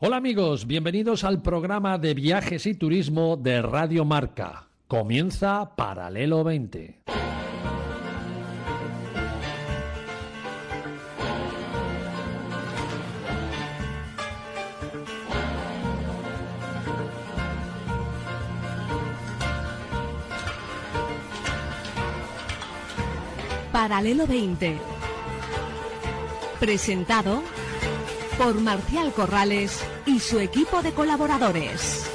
Hola amigos, bienvenidos al programa de viajes y turismo de Radio Marca. Comienza Paralelo 20. Paralelo 20. Presentado por Marcial Corrales y su equipo de colaboradores.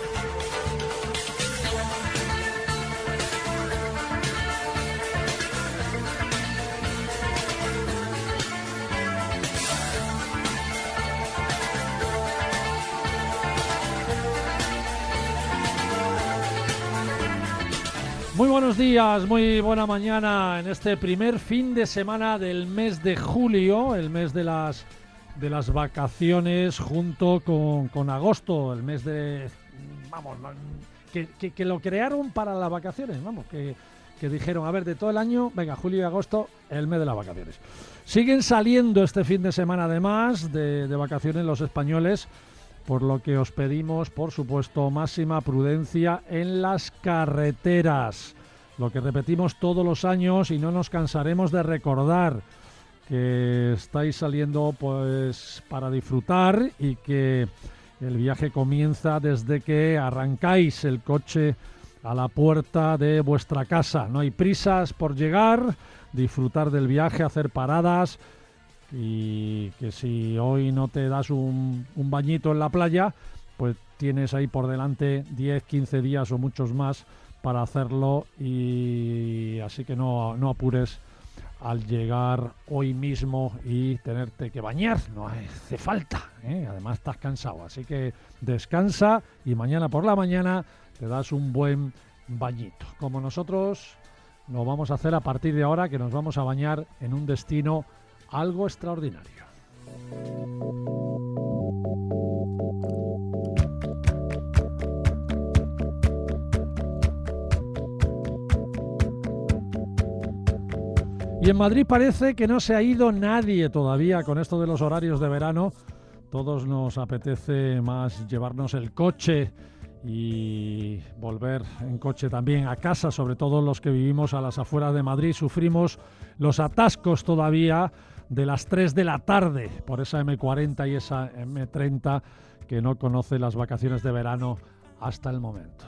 Muy buenos días, muy buena mañana en este primer fin de semana del mes de julio, el mes de las vacaciones, junto con agosto, el mes de... Vamos, que lo crearon para las vacaciones, vamos, que dijeron, a ver, de todo el año, venga, julio y agosto, el mes de las vacaciones. Siguen saliendo este fin de semana, además, de vacaciones los españoles, por lo que os pedimos, por supuesto, máxima prudencia en las carreteras. Lo que repetimos todos los años y no nos cansaremos de recordar, que estáis saliendo pues para disfrutar y que el viaje comienza desde que arrancáis el coche a la puerta de vuestra casa. No hay prisas por llegar, disfrutar del viaje, hacer paradas, y que si hoy no te das un bañito en la playa, pues tienes ahí por delante 10, 15 días o muchos más para hacerlo, y así que no apures al llegar hoy mismo y tenerte que bañar, no hace falta, ¿eh? Además estás cansado, así que descansa y mañana por la mañana te das un buen bañito, como nosotros lo vamos a hacer a partir de ahora, que nos vamos a bañar en un destino algo extraordinario. Y en Madrid parece que no se ha ido nadie todavía con esto de los horarios de verano. Todos nos apetece más llevarnos el coche y volver en coche también a casa, sobre todo los que vivimos a las afueras de Madrid. Sufrimos los atascos todavía de las 3 de la tarde por esa M40 y esa M30 que no conoce las vacaciones de verano hasta el momento.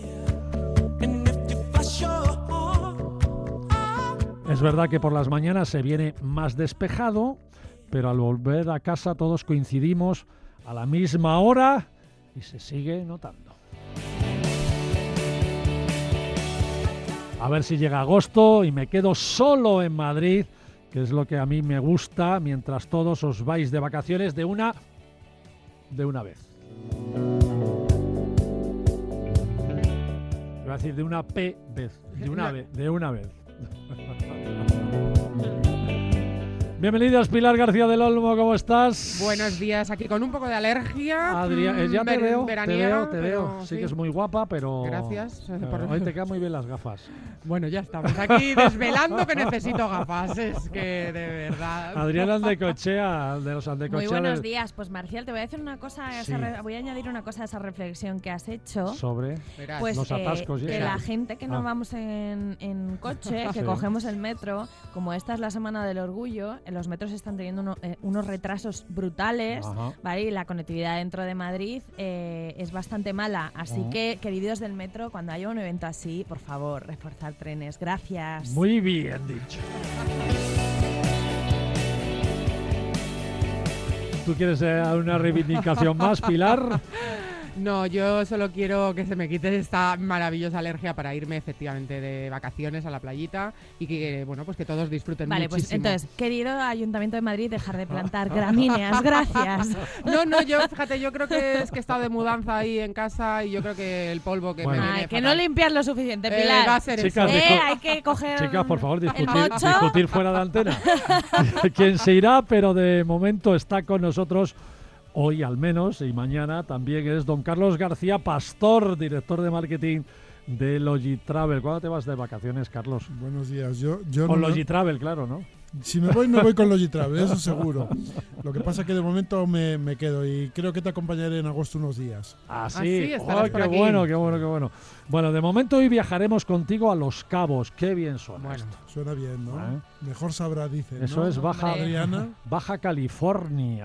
Es verdad que por las mañanas se viene más despejado, pero al volver a casa todos coincidimos a la misma hora y se sigue notando. A ver si llega agosto y me quedo solo en Madrid, que es lo que a mí me gusta, mientras todos os vais de vacaciones de una vez. Iba a decir de una vez, de una vez. Bienvenidos, Pilar García del Olmo, ¿cómo estás? Buenos días, aquí con un poco de alergia. Adrián, ya te veo. Pero, sí que es muy guapa, pero... Gracias. Hoy te quedan muy bien las gafas. Bueno, ya estamos aquí desvelando que necesito gafas, es que de verdad... Adrián Andecochea, de los Andecochea. Muy buenos días. Pues Marcial, te voy a decir una cosa, Sí. Voy a añadir una cosa a esa reflexión que has hecho. Sobre Pues los atascos. que la gente que no vamos en coche, que Sí. cogemos el metro, como esta es la semana del orgullo, los metros están teniendo unos retrasos brutales, Ajá. ¿vale? Y la conectividad dentro de Madrid es bastante mala. Así que, queridos del metro, cuando haya un evento así, por favor, reforzar trenes. Gracias. Muy bien dicho. ¿Tú quieres una reivindicación más, Pilar? No, yo solo quiero que se me quite esta maravillosa alergia para irme efectivamente de vacaciones a la playita y que, bueno, pues que todos disfruten Vale, muchísimo. pues entonces, querido Ayuntamiento de Madrid, dejar de plantar gramíneas, gracias. No, yo, fíjate, yo creo que es que he estado de mudanza ahí en casa y yo creo que el polvo que Bueno. me viene Que fatal. no limpias lo suficiente, Pilar. Va a ser Chicas, eso. Hay que coger Chicas, por favor, el mocho. discutir fuera de antena. Quien se irá, pero de momento está con nosotros hoy al menos, y mañana también, es don Carlos García Pastor, director de marketing de Logitravel. ¿Cuándo te vas de vacaciones, Carlos? Buenos días. Yo Con no, Logitravel, claro, ¿no? Si me voy con Logitravel, eso seguro. Lo que pasa es que de momento me quedo y creo que te acompañaré en agosto unos días. Ah, sí. sí, estarás por qué aquí. bueno, qué bueno, qué bueno. Bueno, de momento hoy viajaremos contigo a Los Cabos. Qué bien suena Bueno, esto. Suena bien, ¿no? ¿Eh? Mejor sabrá, dicen, Eso ¿no? es Baja, Hombre. Adriana, Baja California.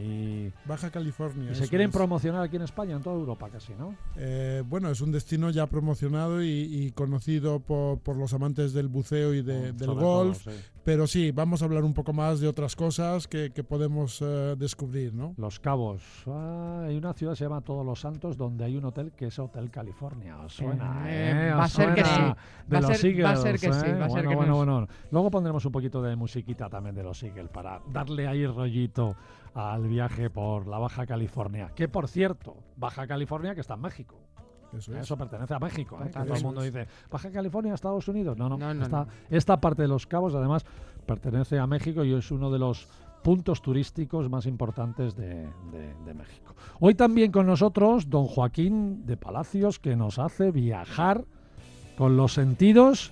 Y Baja California. se eso quieren es. promocionar aquí en España, en toda Europa casi, ¿no? Bueno, es un destino ya promocionado y conocido por los amantes del buceo y del Sobre golf. todo, sí. Pero sí, vamos a hablar un poco más de otras cosas que podemos descubrir, ¿no? Los Cabos. Hay una ciudad que se llama Todos los Santos donde hay un hotel que es Hotel California. ¿Os suena? va ¿Os a ser que suena? sí. De Va a los ser- Eagles, va a ser que sí, va a ser que bueno, nos- bueno. Luego pondremos un poquito de musiquita también de los Eagles para darle ahí rollito al viaje por la Baja California. Que por cierto, Baja California que está en México. Eso es. Eso pertenece a México. Que Total. todo el Eso mundo es. dice, ¿Baja California, Estados Unidos? No. No, no, esta, no. esta parte de Los Cabos, además, pertenece a México y es uno de los puntos turísticos más importantes de México. Hoy también con nosotros don Joaquín de Palacios, que nos hace viajar con los sentidos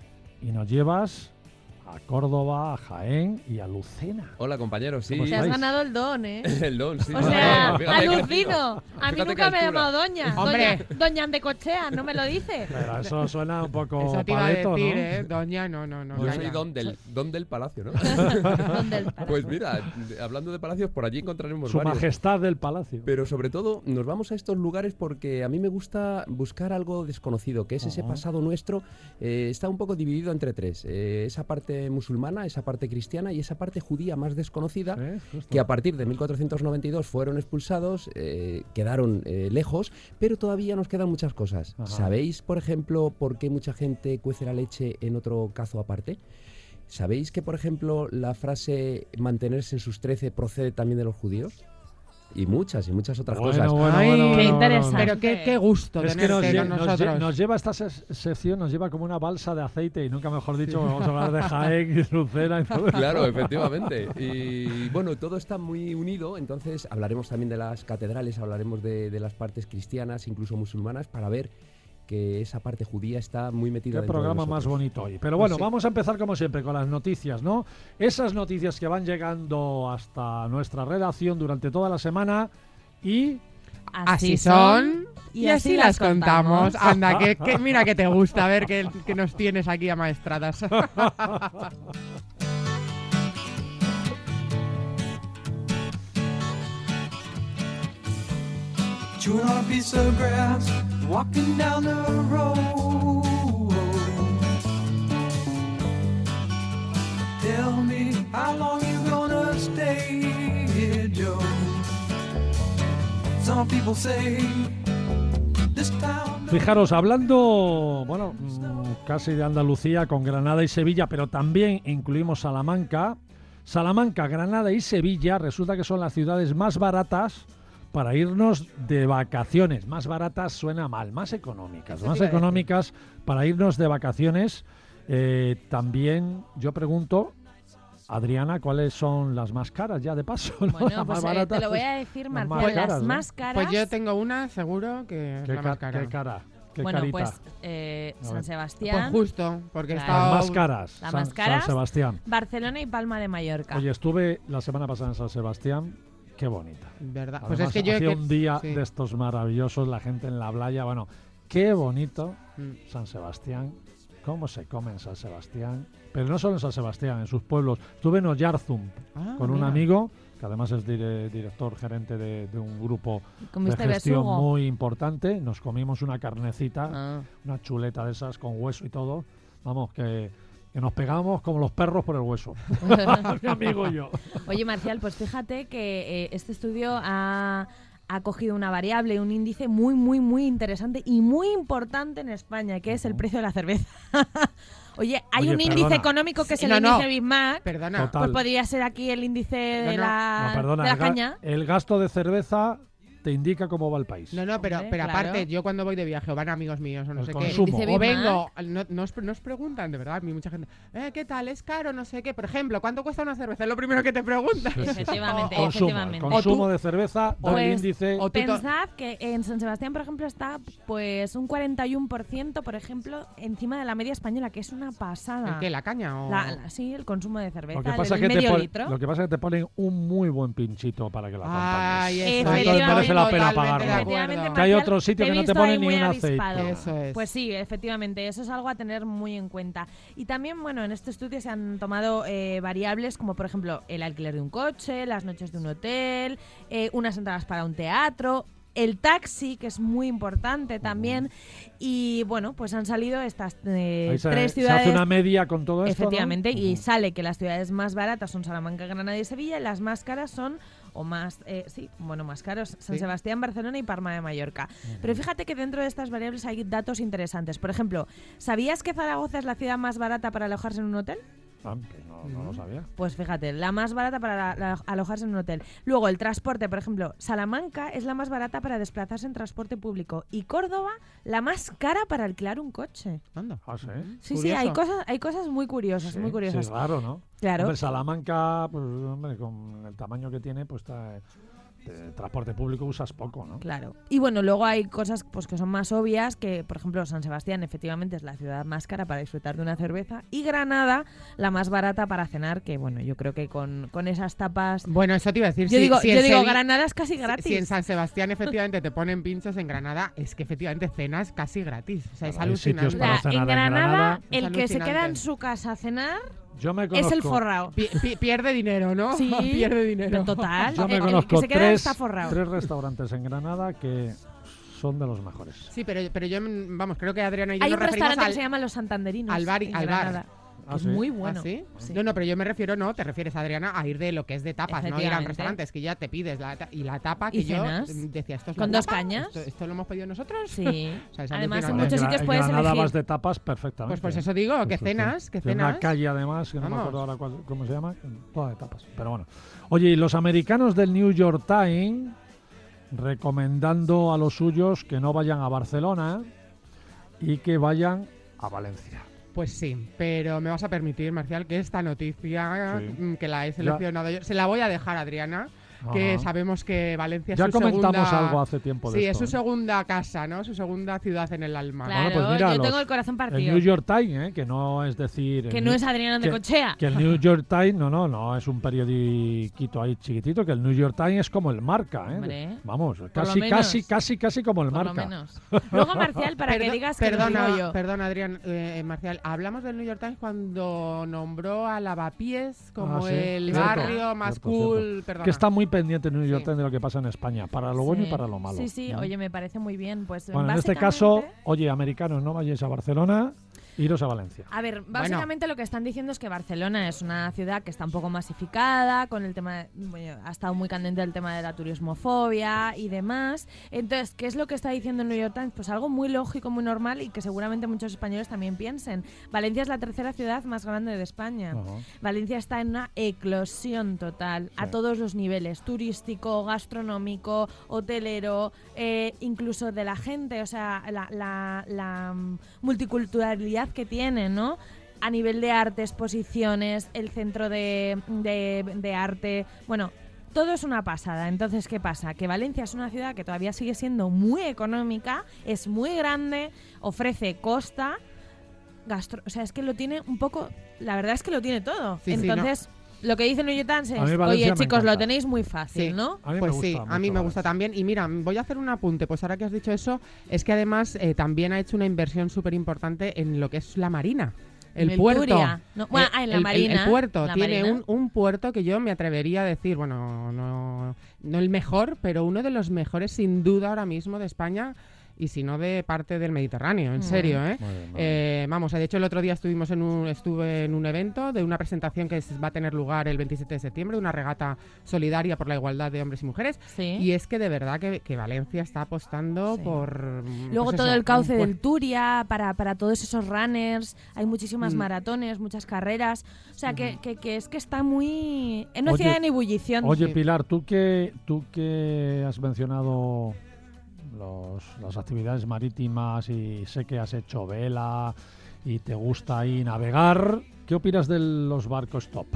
y nos llevas a Córdoba, a Jaén y a Lucena. Hola, compañeros, sí. ¿Cómo Te has estáis? ganado el don, ¿eh? El don, sí. O sea, Fíjate que alucino. crecido. A mí Fíjate nunca qué me ha altura. llamado doña. Hombre. Doña Andecochea, no me lo dice. Pero eso suena un poco Eso te iba a paleto, decir, ¿no? doña, no. Yo ya, soy ya. don del palacio, ¿no? Don del Palacio. Pues mira, hablando de palacios, por allí encontraremos Su varios. majestad del palacio. Pero sobre todo nos vamos a estos lugares porque a mí me gusta buscar algo desconocido, que es ese Ajá. pasado nuestro. Está un poco dividido entre tres. Esa parte musulmana, esa parte cristiana y esa parte judía más desconocida, Sí, justo. que a partir de 1492 fueron expulsados, quedaron lejos, pero todavía nos quedan muchas cosas. Ajá. ¿Sabéis, por ejemplo, por qué mucha gente cuece la leche en otro cazo aparte? ¿Sabéis que, por ejemplo, la frase mantenerse en sus 13 procede también de los judíos? Y muchas otras cosas. Ay, qué interesante. Pero qué gusto Es que tenerte con nos nosotros. lleva esta sección, nos lleva como una balsa de aceite y nunca mejor dicho, vamos a hablar de Jaén y de Lucena y todo. Claro, efectivamente. Y bueno, todo está muy unido, entonces hablaremos también de las catedrales, hablaremos de las partes cristianas, incluso musulmanas, para ver que esa parte judía está muy metida Qué dentro de programa más nosotros. bonito hoy. Pero bueno, Sí. vamos a empezar como siempre con las noticias, ¿no? Esas noticias que van llegando hasta nuestra redacción durante toda la semana y Así son y así las contamos. Anda, que mira que te gusta ver que nos tienes aquí amaestradas. Chewing on a piece of grass, walking down the road. Tell me how long you gonna stay here, Joe. Some people say this town. fijaros, hablando, bueno, casi de Andalucía con Granada y Sevilla, pero también incluimos Salamanca. Salamanca, Granada y Sevilla resulta que son las ciudades más baratas para irnos de vacaciones. Más baratas suena mal, más económicas. Eso Más te iba a económicas para irnos de vacaciones. También yo pregunto, Adriana, ¿cuáles son las más caras ya de paso? ¿no? Bueno, Las pues más baratas, te lo voy pues, a decir, las Marcial. más caras, Las ¿no? más caras. Pues yo tengo una, seguro, que es ¿Qué, la más cara. qué cara? ¿Qué bueno, carita? pues A San ver. Sebastián, Pues justo, porque he Claro. Las estado... más caras. Las San, más caras. San Sebastián. Barcelona y Palma de Mallorca. Oye, estuve la semana pasada en San Sebastián. Qué bonita. ¿Verdad? Además, Pues es que yo... hacía un día sí. de estos maravillosos, la gente en la playa. Bueno, qué bonito Mm. San Sebastián. Cómo se come en San Sebastián. Pero no solo en San Sebastián, en sus pueblos. Estuve en Oyarzum Ah, con un mira. amigo, que además es director gerente de un grupo de ¿Comiste gestión besugo? muy importante. Nos comimos una carnecita, Ah. una chuleta de esas con hueso y todo. Vamos, que nos pegamos como los perros por el hueso. Mi amigo y yo. Oye, Marcial, pues fíjate que este estudio ha cogido una variable, un índice muy interesante y muy importante en España, que es el precio de la cerveza. Oye, hay Oye, un índice perdona. económico que es Sí, el no, índice no. Big Mac. Perdona. Total. Pues podría ser aquí el índice de No, no. la, No, perdona, de la el caña. el gasto de cerveza te indica cómo va el país. No, pero Hombre, aparte, claro. yo cuando voy de viaje o van amigos míos o no El sé consumo. qué, Dice o Big vengo, nos preguntan, de verdad, a mí mucha gente, ¿qué tal? ¿Es caro? No sé qué. Por ejemplo, ¿cuánto cuesta una cerveza? Es lo primero que te preguntan. Efectivamente, Consumo, el efectivamente. consumo O tú- de cerveza da el pues, índice. o tú to- Pensad que en San Sebastián, por ejemplo, está pues un 41%, por ejemplo, encima de la media española, que es una pasada. ¿El qué? ¿La caña? O... Sí, el consumo de cerveza, Lo que pasa el es que medio litro. lo que pasa es que te ponen un muy buen pinchito para que la Ay, acompañes. eso, Efectivamente. yo merece la pena totalmente pagarlo. de acuerdo. Efectivamente, Que hay Marcial, otro sitio te he que no te visto ponen ahí ni muy un avispado. aceite. Eso es. Pues sí, efectivamente, eso es algo a tener muy en cuenta. Y también, bueno, en este estudio se han tomado variables como, por ejemplo, el alquiler de un coche, las noches de un hotel, unas entradas para un teatro, el taxi, que es muy importante también. Y bueno, pues han salido estas Ahí se 3 hace ciudades. una media con todo esto, ¿no? Efectivamente, y Ujú. sale que las ciudades más baratas son Salamanca, Granada y Sevilla, y las más caras son, o más, más caros, San Sí. Sebastián, Barcelona y Palma de Mallorca. Pero fíjate que dentro de estas variables hay datos interesantes. Por ejemplo, ¿sabías que Zaragoza es la ciudad más barata para alojarse en un hotel? Ah, pues no lo sabía. Pues fíjate, la más barata para alojarse en un hotel. Luego, el transporte, por ejemplo, Salamanca es la más barata para desplazarse en transporte público y Córdoba la más cara para alquilar un coche. Anda. Ah, sí. Sí, Curioso. hay cosas muy curiosas, Sí, muy curiosas. sí, raro, ¿no? Claro. Hombre, Salamanca, pues, hombre, con el tamaño que tiene, pues transporte público usas poco, ¿no? Claro. Y bueno, luego hay cosas pues que son más obvias, que por ejemplo San Sebastián efectivamente es la ciudad más cara para disfrutar de una cerveza y Granada la más barata para cenar, que bueno, yo creo que con esas tapas... Bueno, eso te iba a decir. Yo si- digo, si en Sevi- Granada es casi gratis. Si en San Sebastián efectivamente te ponen pinchos, en Granada es que efectivamente cenas casi gratis. O sea, es Claro, hay sitios alucinante. O para sea, cenar en en Granada, Granada. el Es que se queda en alucinante. su casa a cenar Yo me es conozco, el forrao. Pierde dinero, ¿no? Sí, Pierde dinero. pero total. Yo me el conozco que se queda tres está forrao. restaurantes en Granada que son de los mejores. Sí, pero yo, vamos, creo que Adriana y yo Hay nos un referimos restaurante al, que se llama Los Santanderinos. al bar en al bar. Granada, que ¿Ah, es sí? muy bueno. ¿Ah, sí? Sí. No, pero yo me refiero, no, te refieres, Adriana, a ir de lo que es de tapas, no ir a un Efectivamente. restaurante, es que ya te pides la tapa que ¿Y yo cenas? decía, ¿esto es ¿Con la 2 tapa? cañas? ¿Esto lo hemos pedido nosotros? Sí. O sea, es Además, en alucinante. muchos sitios en puedes Granada elegir. vas de tapas perfectamente. Pues eso digo, que Sí, sí. cenas, que Tiene una cenas. calle además, que no me Vamos. acuerdo ahora cómo se llama, toda de tapas. Pero bueno. Oye, y los americanos del New York Times recomendando a los suyos que no vayan a Barcelona y que vayan a Valencia. Pues sí, pero me vas a permitir, Marcial, que esta noticia, Sí. que la he seleccionado yo, se la voy a dejar a Adriana, que Ajá. sabemos que Valencia es Ya su comentamos segunda... algo hace tiempo de Sí, esto, es su segunda casa, ¿no? Su segunda ciudad en el alma. Claro, Bueno, pues mira, yo tengo los- el corazón El partido. New York Times, que no es decir... Que el no New- es Adriana de que- Cochea. Que el New York Times, no, es un periodiquito ahí chiquitito, que el New York Times es como el Marca, Hombre, Vamos, lo casi, menos. casi como el Por lo Marca. menos. Luego, Marcial, para que digas que lo digo yo. Perdona, Adrián, Marcial, hablamos del New York Times cuando nombró a Lavapiés como Ah, sí, el cierto, barrio más cierto, cool. cierto. Perdona. Que está muy pendiente el New York Sí. Times de lo que pasa en España, para lo bueno y Sí. para lo malo. Sí, sí, ¿no? oye, me parece muy bien. Pues Bueno, en este básicamente- caso, oye, americanos, no vayáis a Barcelona, iros a Valencia. A ver, básicamente lo que están diciendo es que Barcelona es una ciudad que está un poco masificada, con el tema, bueno, ha estado muy candente el tema de la turismofobia y demás. Entonces, ¿qué es lo que está diciendo el New York Times? Pues algo muy lógico, muy normal y que seguramente muchos españoles también piensen. Valencia es la tercera ciudad más grande de España. Ajá. Valencia está en una eclosión total a Sí. todos los niveles, turístico, gastronómico, hotelero, incluso de la gente, o sea, la multiculturalidad que tiene, ¿no? A nivel de arte, exposiciones, el centro de arte, bueno, todo es una pasada. Entonces, ¿qué pasa? Que Valencia es una ciudad que todavía sigue siendo muy económica, es muy grande, ofrece costa, o sea, es que lo tiene un poco, la verdad es que lo tiene todo. Sí, sí, Entonces, lo que dice New York Times A mí es, Valencia oye me chicos, lo encanta. tenéis muy fácil, Sí. ¿no? A mí Pues me gusta sí, mucho a mí me gusta Valencia. también. Y mira, voy a hacer un apunte. Pues ahora que has dicho eso, es que además también ha hecho una inversión súper importante en lo que es la marina. El En puerto. Turia. No, bueno, en la Marina. El puerto. La Tiene Marina. un puerto que yo me atrevería a decir, bueno, no el mejor, pero uno de los mejores sin duda ahora mismo de España. y si no de parte del Mediterráneo, en serio, ¿eh? Vamos, de hecho el otro día estuve en un evento de una presentación que va a tener lugar el 27 de septiembre, una regata solidaria por la igualdad de hombres y mujeres, y es que de verdad que Valencia está apostando por... Luego pues todo eso, el cauce del Turia, para todos esos runners, hay muchísimas maratones, muchas carreras, o sea que es que está muy... en una ciudad en ebullición. Oye, Pilar, tú que has mencionado las actividades marítimas y sé que has hecho vela y te gusta ahí navegar, ¿qué opinas de los barcos stop?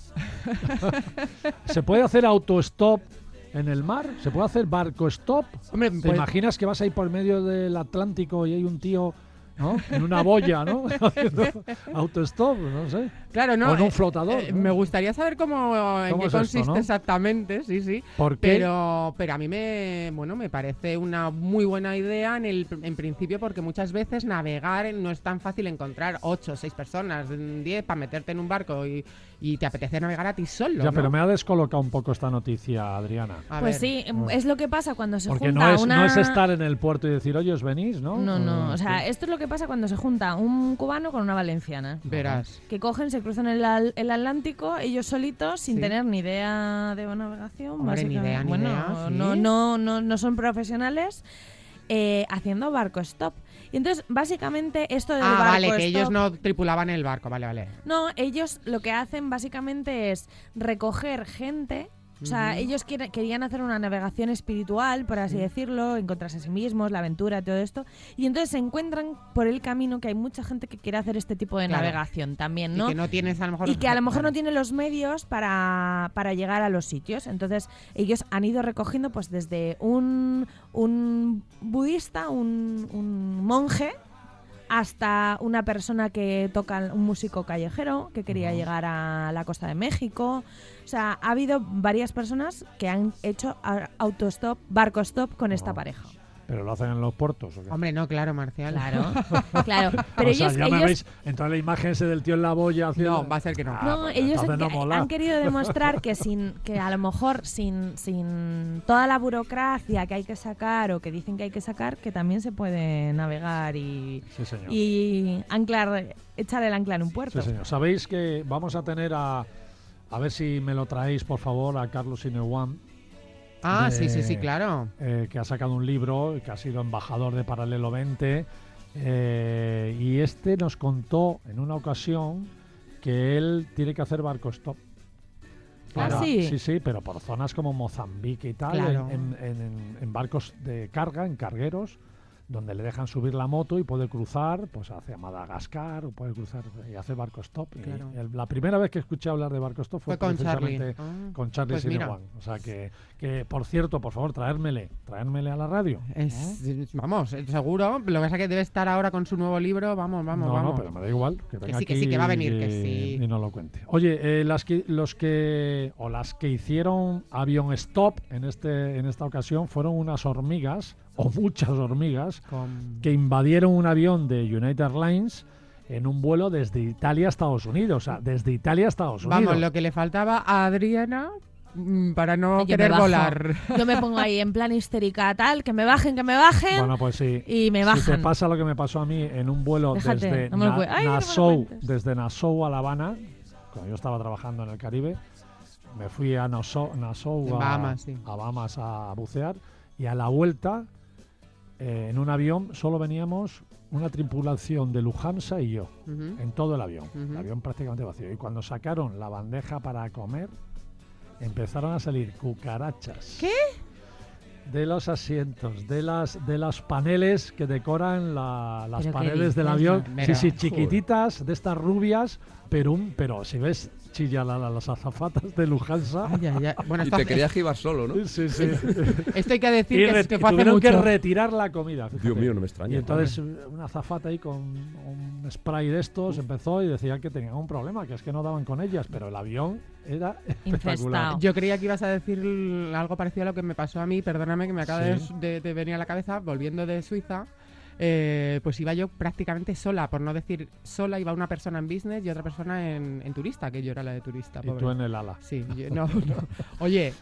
¿Se puede hacer auto-stop en el mar? ¿Se puede hacer barco stop? Hombre, ¿Te imaginas que vas ahí por medio del Atlántico y hay un tío, ¿no?, en una boya, ¿no?, haciendo autostop, no sé? Claro, no. O en un flotador. ¿no? Me gustaría saber en qué es consiste esto, ¿no? exactamente, sí. ¿Por qué? Pero a mí me parece una muy buena idea en principio, porque muchas veces navegar no es tan fácil encontrar 8 o 6 personas, 10 para meterte en un barco y te apetece navegar a ti solo. Ya, ¿no? pero me ha descolocado un poco esta noticia, Adriana. A Pues ver. sí, es lo que pasa cuando se Porque junta no es estar en el puerto y decir, oye, ¿os venís? ¿no? No, o sea, esto es lo que pasa cuando se junta un cubano con una valenciana. Verás. Que cogen, se cruzan el Atlántico ellos solitos sin tener ni idea de navegación. Hombre, ni idea, bueno, sí. no son profesionales haciendo barco stop. Y entonces, básicamente, esto del barco vale, que stop, ellos no tripulaban el barco, vale. No, ellos lo que hacen básicamente es recoger gente. O sea, ellos querían hacer una navegación espiritual, por así decirlo, encontrarse a sí mismos, la aventura, todo esto. Y entonces se encuentran por el camino que hay mucha gente que quiere hacer este tipo de navegación también, ¿no? Y que no tienes a lo mejor... Y que a lo mejor no tiene los medios para llegar a los sitios. Entonces ellos han ido recogiendo pues desde un budista, un monje, hasta una persona que toca, un músico callejero que quería llegar a la costa de México. O sea, ha habido varias personas que han hecho autostop, barco stop con esta pareja. ¿Pero lo hacen en los puertos o qué? Hombre, no, claro, Marcial. Claro. Pero o sea, ellos, ya me veis, entonces la imagen ese del tío en la boya haciendo... No, va a ser que no. No, pues ellos entonces no mola. han querido demostrar que a lo mejor sin toda la burocracia que hay que sacar o que dicen que hay que sacar, que también se puede navegar y echar el ancla en un puerto. Sí, señor. Sabéis que vamos a tener a ver si me lo traéis, por favor, a Carlos Inewan. Sí, claro. Que ha sacado un libro, que ha sido embajador de Paralelo 20, y este nos contó en una ocasión que él tiene que hacer barco stop. Sí, pero por zonas como Mozambique y tal, Claro. en barcos de carga, en cargueros, donde le dejan subir la moto y puede cruzar pues hacia Madagascar o puede cruzar y hacer barco stop. Claro. Y la primera vez que escuché hablar de barco stop fue con precisamente Charlie. con Charlie Pues mira. Sinewan. O sea que por cierto, por favor, traérmele a la radio. Vamos, seguro. Lo que pasa es que debe estar ahora con su nuevo libro. Vamos. No, pero me da igual. Que venga sí, que aquí sí, que va a venir, que sí. Y nos lo cuente. Oye, las que hicieron avión stop en esta ocasión fueron unas hormigas, o muchas hormigas, que invadieron un avión de United Airlines en un vuelo desde Italia a Estados Unidos. O sea, desde Italia a Estados Unidos. Vamos, lo que le faltaba a Adriana para no Yo querer me bajo. volar. Yo me pongo ahí en plan histérica, tal, que me bajen. Bueno, pues sí. Y me Si bajan. te pasa lo que me pasó a mí en un vuelo Déjate, desde no me lo Ay, no me lo cuentes. desde Nassau a La Habana, cuando yo estaba trabajando en el Caribe, me fui a Nassau En Bahamas, sí. a Bahamas a bucear, y a la vuelta en un avión solo veníamos una tripulación de Lufthansa y yo, en todo el avión. El avión prácticamente vacío. Y cuando sacaron la bandeja para comer, empezaron a salir cucarachas. ¿Qué? De los asientos, de las paneles que decoran las ¿Pero qué paneles del dices? avión. Mira, Sí, chiquititas, de estas rubias, pero si ves chilla las azafatas de Lufthansa. Bueno, Y esto, te querías que ibas solo, ¿no? Sí. esto hay que decir Y que fue hace tuvieron que mucho. retirar la comida. Fíjate. Dios mío, no me extraña. Y entonces una azafata ahí con un spray de estos empezó y decía que tenían un problema, que es que no daban con ellas, pero el avión era espectacular. Infestado. Yo creía que ibas a decir algo parecido a lo que me pasó a mí, perdóname, que me acaba Sí. de venir a la cabeza, volviendo de Suiza. Pues iba yo prácticamente sola, por no decir sola, iba una persona en business y otra persona en turista, que yo era la de turista. Y pobre. tú en el ala. Sí, no. Oye,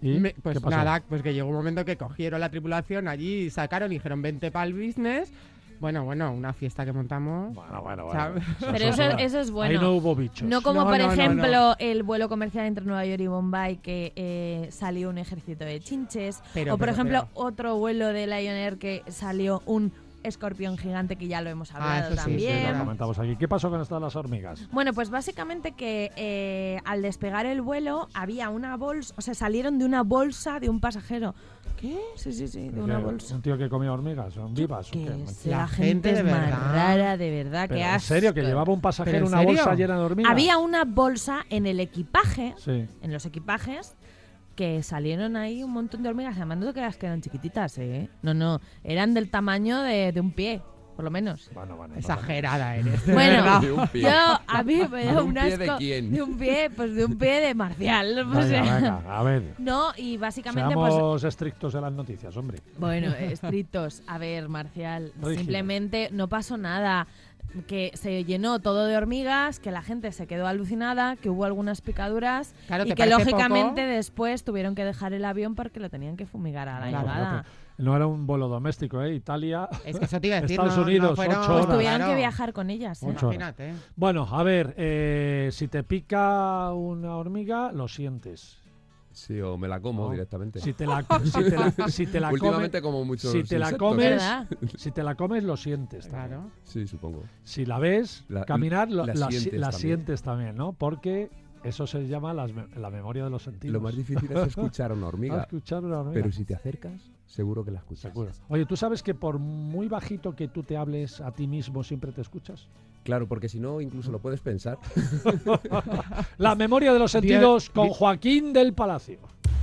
¿Y Pues qué pasó? nada, pues que llegó un momento que cogieron la tripulación allí, sacaron y dijeron, vente para el business. Bueno, una fiesta que montamos. Bueno. ¿sabes? Pero eso es bueno. Ahí no hubo bichos. No como, No, por no, no, ejemplo, no. el vuelo comercial entre Nueva York y Bombay, que salió un ejército de chinches. Pero, o, por pero, ejemplo, pero. otro vuelo de Lion Air que salió un escorpión gigante, que ya lo hemos hablado eso sí, Sí, también. lo comentamos aquí. ¿Qué pasó con estas las hormigas? Bueno, pues básicamente que al despegar el vuelo había una bolsa, o sea, salieron de una bolsa de un pasajero. ¿Qué? Sí, de una ¿Qué? bolsa. ¿Un tío que comía hormigas? ¿Son vivas? ¿O Que qué? sé, La la gente gente de es más verdad. rara, de verdad, Pero, que ¿en serio? ¿Que llevaba un pasajero ¿Pero en una bolsa serio? llena de hormigas? Había una bolsa en el equipaje, Sí. en los equipajes, que salieron ahí un montón de hormigas. Además, no te creas que eran chiquititas, ¿eh? No, eran del tamaño de un pie, por lo menos. Bueno. Exagerada eres. de Bueno, verdad. De un pie. a mí me da ¿De un un pie de asco. quién? De un pie, pues de un pie de Marcial. O sea, Venga, a ver. No, y básicamente, pues, Seamos estrictos en las noticias, hombre. bueno, estrictos. A ver, Marcial, Rígidos. simplemente no pasó nada. Que se llenó todo de hormigas, que la gente se quedó alucinada, que hubo algunas picaduras Claro, y ¿te que parece lógicamente poco? después tuvieron que dejar el avión porque lo tenían que fumigar a la Claro, llegada. No era un vuelo doméstico, ¿eh? Italia. Es que eso te iba a decir. Estados no Unidos, fueron- 8 Pues horas. tuvieron Claro. que viajar con ellas. ¿eh? 8 horas. Imagínate. Bueno, a ver, si te pica una hormiga, lo sientes. Sí, o me la como No. directamente. Si te la comes, Últimamente como muchos si te la insectos. comes, ¿Verdad? si te la comes, lo sientes. también. Claro. Sí, supongo. Si la ves La- caminar, la la sientes también. sientes también, ¿no? Porque eso se llama la memoria de los sentidos. Lo más difícil es escuchar a una Ah, hormiga. escuchar una hormiga. Pero si te acercas, seguro que la escuchas. Seguro. Oye, ¿tú sabes que por muy bajito que tú te hables a ti mismo, siempre te escuchas? Claro, porque si no, incluso lo puedes pensar. La memoria de los sentidos con Joaquín del Palacio.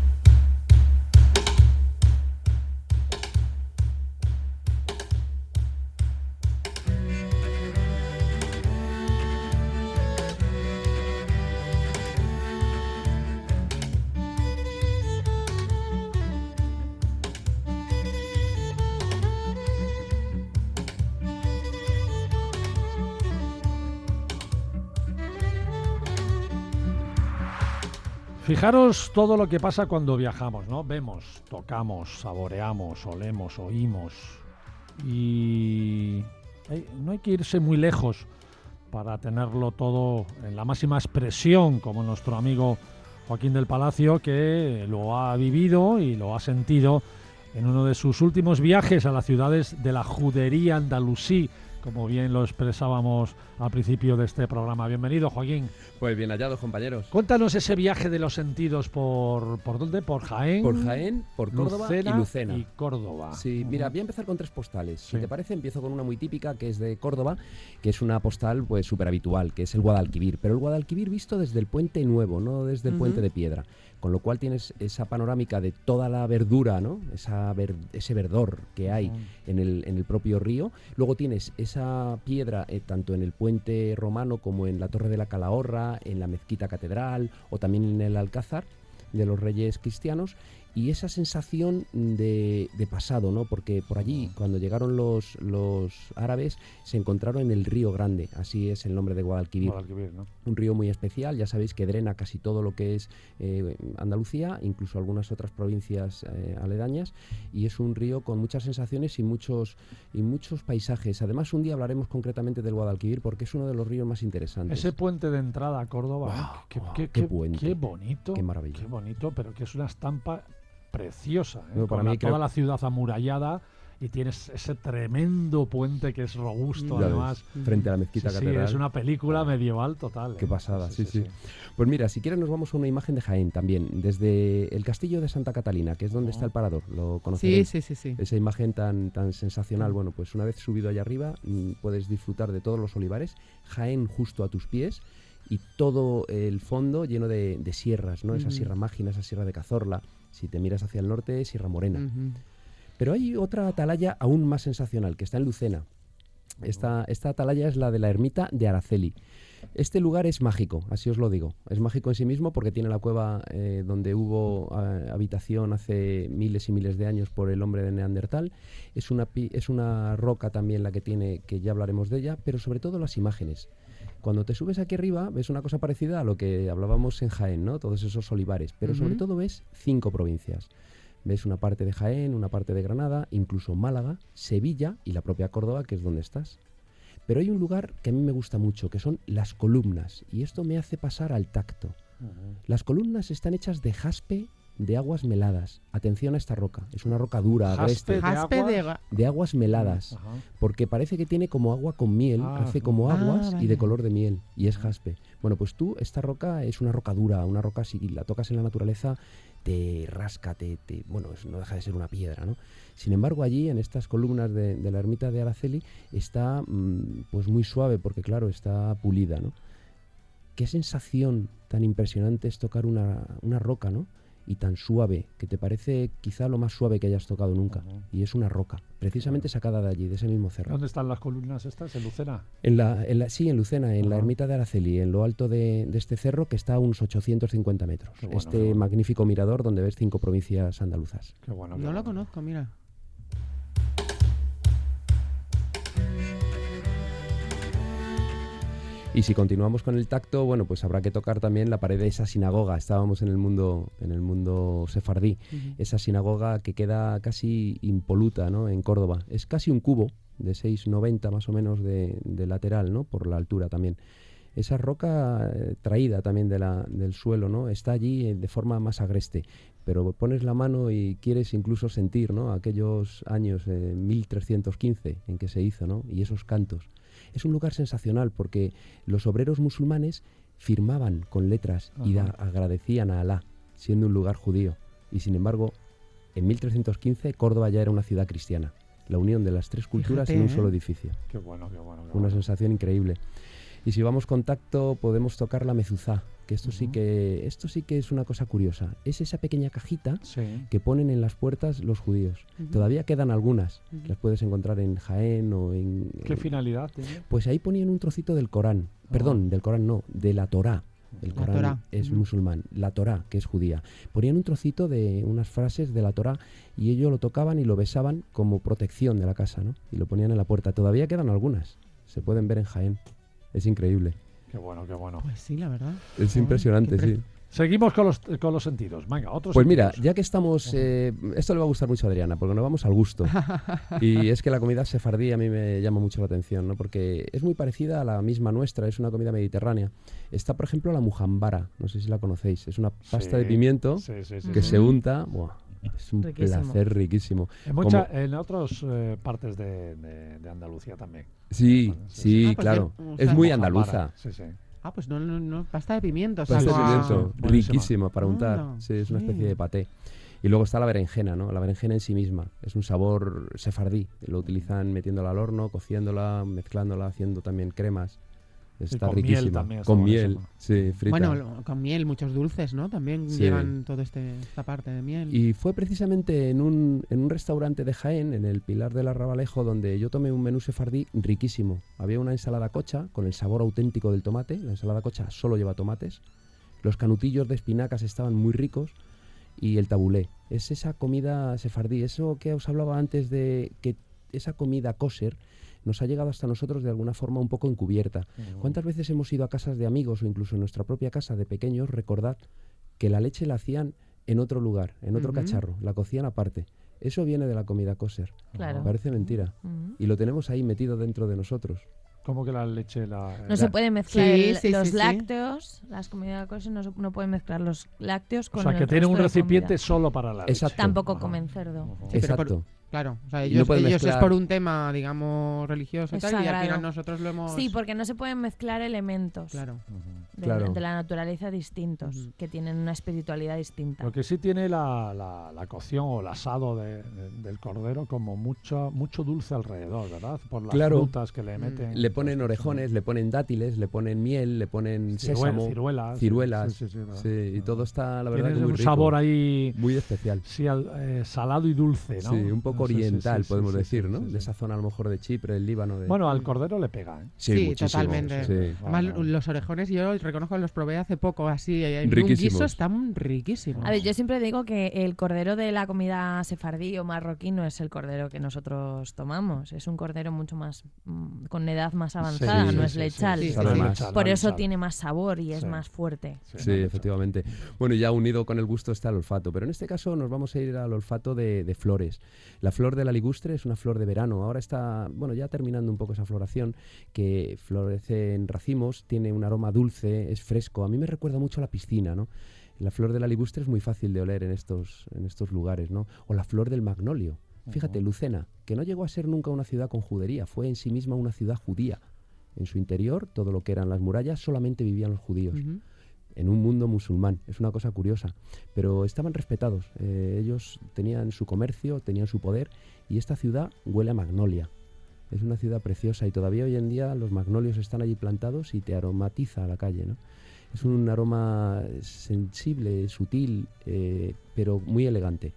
Fijaros todo lo que pasa cuando viajamos, ¿no? Vemos, tocamos, saboreamos, olemos, oímos. Y no hay que irse muy lejos para tenerlo todo en la máxima expresión, como nuestro amigo Joaquín del Palacio, que lo ha vivido y lo ha sentido en uno de sus últimos viajes a las ciudades de la judería andalusí, como bien lo expresábamos al principio de este programa. Bienvenido, Joaquín. Pues bien hallados, compañeros. Cuéntanos ese viaje de los sentidos ¿por dónde? ¿Por Jaén? Por Jaén, por Córdoba Lucena y Lucena. y Córdoba. Sí, Ujú. mira, voy a empezar con 3 postales. Sí. Si te parece, empiezo con una muy típica, que es de Córdoba, que es una postal pues súper habitual, que es el Guadalquivir. Pero el Guadalquivir visto desde el puente nuevo, no desde el puente de piedra. Con lo cual tienes esa panorámica de toda la verdura, ¿no? Ese verdor que hay en el propio río. Luego tienes esa piedra tanto en el puente romano como en la Torre de la Calahorra, en la Mezquita Catedral o también en el Alcázar de los Reyes Cristianos. Y esa sensación de pasado, ¿no? Porque por allí, cuando llegaron los árabes, se encontraron en el Río Grande, así es el nombre de Guadalquivir. Guadalquivir, ¿no? Un río muy especial, ya sabéis que drena casi todo lo que es Andalucía, incluso algunas otras provincias aledañas, y es un río con muchas sensaciones y muchos paisajes. Además, un día hablaremos concretamente del Guadalquivir porque es uno de los ríos más interesantes. Ese puente de entrada a Córdoba, qué puente. qué bonito, Qué maravilla. qué bonito, pero que es una estampa preciosa, ¿eh? No, para Con mí toda creo- la ciudad amurallada y tienes ese tremendo puente que es robusto, Ya además. ves, frente a la Sí, Mezquita sí, Catedral. es una película medieval total. Qué ¿eh? pasada, sí. Pues mira, si quieres nos vamos a una imagen de Jaén también, desde el castillo de Santa Catalina, que es donde está el parador, lo Sí, conoceréis. sí. Esa imagen tan sensacional. Bueno, pues una vez subido allá arriba puedes disfrutar de todos los olivares, Jaén justo a tus pies y todo el fondo lleno de sierras, ¿no? Esa Sierra Mágina, esa Sierra de Cazorla. Si te miras hacia el norte, Sierra Morena. Ujú. Pero hay otra atalaya aún más sensacional, que está en Lucena. Esta atalaya es la de la ermita de Araceli. Este lugar es mágico, así os lo digo. Es mágico en sí mismo porque tiene la cueva donde hubo habitación hace miles y miles de años por el hombre de Neandertal. Es una roca también la que tiene, que ya hablaremos de ella, pero sobre todo las imágenes. Cuando te subes aquí arriba, ves una cosa parecida a lo que hablábamos en Jaén, ¿no? Todos esos olivares, pero sobre todo ves 5 provincias. Ves una parte de Jaén, una parte de Granada, incluso Málaga, Sevilla y la propia Córdoba, que es donde estás. Pero hay un lugar que a mí me gusta mucho, que son las columnas, y esto me hace pasar al tacto. Las columnas están hechas de jaspe de aguas meladas. Atención a esta roca, es una roca dura, agreste. De aguas meladas, porque parece que tiene como agua con miel, hace como aguas y de color de miel, y es jaspe. Bueno, pues esta roca es una roca dura, una roca si la tocas en la naturaleza te rasca, bueno, no deja de ser una piedra, ¿no? Sin embargo, allí en estas columnas de la ermita de Araceli está pues muy suave, porque claro, está pulida, ¿no? Qué sensación tan impresionante es tocar una roca, ¿no? Y tan suave, que te parece quizá lo más suave que hayas tocado nunca. Y es una roca, precisamente sacada de allí, de ese mismo cerro. ¿Dónde están las columnas estas? ¿En Lucena? Sí, en Lucena, en la ermita de Araceli, en lo alto de este cerro, que está a unos 850 metros. Bueno, magnífico mirador donde ves 5 provincias andaluzas. Qué bueno, no lo conozco, mira. Y si continuamos con el tacto, bueno, pues habrá que tocar también la pared de esa sinagoga. Estábamos en el mundo sefardí. Esa sinagoga que queda casi impoluta, ¿no? En Córdoba. Es casi un cubo de 6,90 más o menos de lateral, ¿no? Por la altura también. Esa roca traída también del suelo, ¿no? Está allí de forma más agreste. Pero pones la mano y quieres incluso sentir, ¿no? Aquellos años 1315 en que se hizo, ¿no? Y esos cantos. Es un lugar sensacional porque los obreros musulmanes firmaban con letras y agradecían a Alá, siendo un lugar judío. Y sin embargo, en 1315 Córdoba ya era una ciudad cristiana. La unión de las 3 culturas en un solo edificio. Qué bueno, qué bueno. Una sensación increíble. Y si vamos con tacto, podemos tocar la mezuzá, que esto sí que es una cosa curiosa. Es esa pequeña cajita que ponen en las puertas los judíos. Todavía quedan algunas, las puedes encontrar en Jaén o en... ¿Qué finalidad tiene? Pues ahí ponían un trocito del Corán. Perdón, del Corán no, de la Torá. El Corán es musulmán, la Torá, que es judía. Ponían un trocito de unas frases de la Torá y ellos lo tocaban y lo besaban como protección de la casa, ¿no? Y lo ponían en la puerta. Todavía quedan algunas, se pueden ver en Jaén. Es increíble. Qué bueno, qué bueno. Pues sí, la verdad. Es impresionante, sí. Seguimos con los sentidos. Venga, otros Pues sentidos. Mira, ya que estamos... esto le va a gustar mucho a Adriana, porque nos vamos al gusto. Y es que la comida sefardí a mí me llama mucho la atención, ¿no? Porque es muy parecida a la misma nuestra, es una comida mediterránea. Está, por ejemplo, la mujambara, no sé si la conocéis. Es una pasta de pimiento que se unta... Buah, es un placer riquísimo. En otras partes de Andalucía también. Sí, claro. Es muy andaluza. Sí. Ah, pues no, pasta de pimiento. Pasta de pimiento, riquísima para untar. Sí, es una especie de paté. Y luego está la berenjena, ¿no? La berenjena en sí misma. Es un sabor sefardí. Lo utilizan metiéndola al horno, cociéndola, mezclándola, haciendo también cremas. Está riquísima. Miel también, con miel, sí, frita. Bueno, con miel, muchos dulces, ¿no? También llevan toda esta parte de miel. Y fue precisamente en un restaurante de Jaén, en el Pilar del Arrabalejo, donde yo tomé un menú sefardí riquísimo. Había una ensalada cocha con el sabor auténtico del tomate. La ensalada cocha solo lleva tomates. Los canutillos de espinacas estaban muy ricos. Y el tabulé. Es esa comida sefardí. Eso que os hablaba antes de que esa comida kosher nos ha llegado hasta nosotros de alguna forma un poco encubierta. ¿Cuántas veces hemos ido a casas de amigos o incluso en nuestra propia casa de pequeños? Recordad que la leche la hacían en otro lugar, en otro cacharro, la cocían aparte. Eso viene de la comida kosher. Claro. Parece mentira. Y lo tenemos ahí metido dentro de nosotros. ¿Cómo que la leche? No se puede mezclar los lácteos, las comidas kosher no pueden mezclar los lácteos con el O sea, que tiene un recipiente solo para la leche. Exacto. Tampoco comen cerdo. Exacto. Claro, o sea, ellos es por un tema, digamos, religioso y tal, y al final nosotros lo hemos... Sí, porque no se pueden mezclar elementos de la naturaleza distintos, que tienen una espiritualidad distinta. Lo que sí tiene la cocción o el asado del cordero como mucho dulce alrededor, ¿verdad? Por las frutas que le meten. Le ponen orejones, le ponen dátiles, le ponen miel, le ponen sésamo, ciruelas. Sí, y todo está, la verdad, que muy rico. Un sabor ahí... Muy especial. Sí, salado y dulce, ¿no? Sí, un poco oriental, podemos decir, ¿no? De esa zona a lo mejor de Chipre, el Líbano. Bueno, al cordero le pega, ¿eh? Sí, totalmente. Sí. Además, los orejones yo reconozco que los probé hace poco, así, en un guiso están riquísimos. A ver, yo siempre digo que el cordero de la comida sefardí o marroquí no es el cordero que nosotros tomamos, es un cordero mucho más, con edad más avanzada, no es lechal. Por eso tiene más sabor y es más fuerte. Sí, efectivamente. Bueno, y ya unido con el gusto está el olfato, pero en este caso nos vamos a ir al olfato de flores. La flor de la ligustre es una flor de verano, ahora está, bueno, ya terminando un poco esa floración, que florece en racimos, tiene un aroma dulce, es fresco, a mí me recuerda mucho a la piscina, ¿no? La flor de la ligustre es muy fácil de oler en estos lugares, ¿no? O la flor del magnolio. Fíjate, Lucena, que no llegó a ser nunca una ciudad con judería, fue en sí misma una ciudad judía. En su interior, todo lo que eran las murallas, solamente vivían los judíos. En un mundo musulmán, es una cosa curiosa, pero estaban respetados, ellos tenían su comercio, tenían su poder, y esta ciudad huele a magnolia. Es una ciudad preciosa y todavía hoy en día los magnolios están allí plantados y te aromatiza la calle, ¿no? Es un aroma sensible, sutil, pero muy elegante.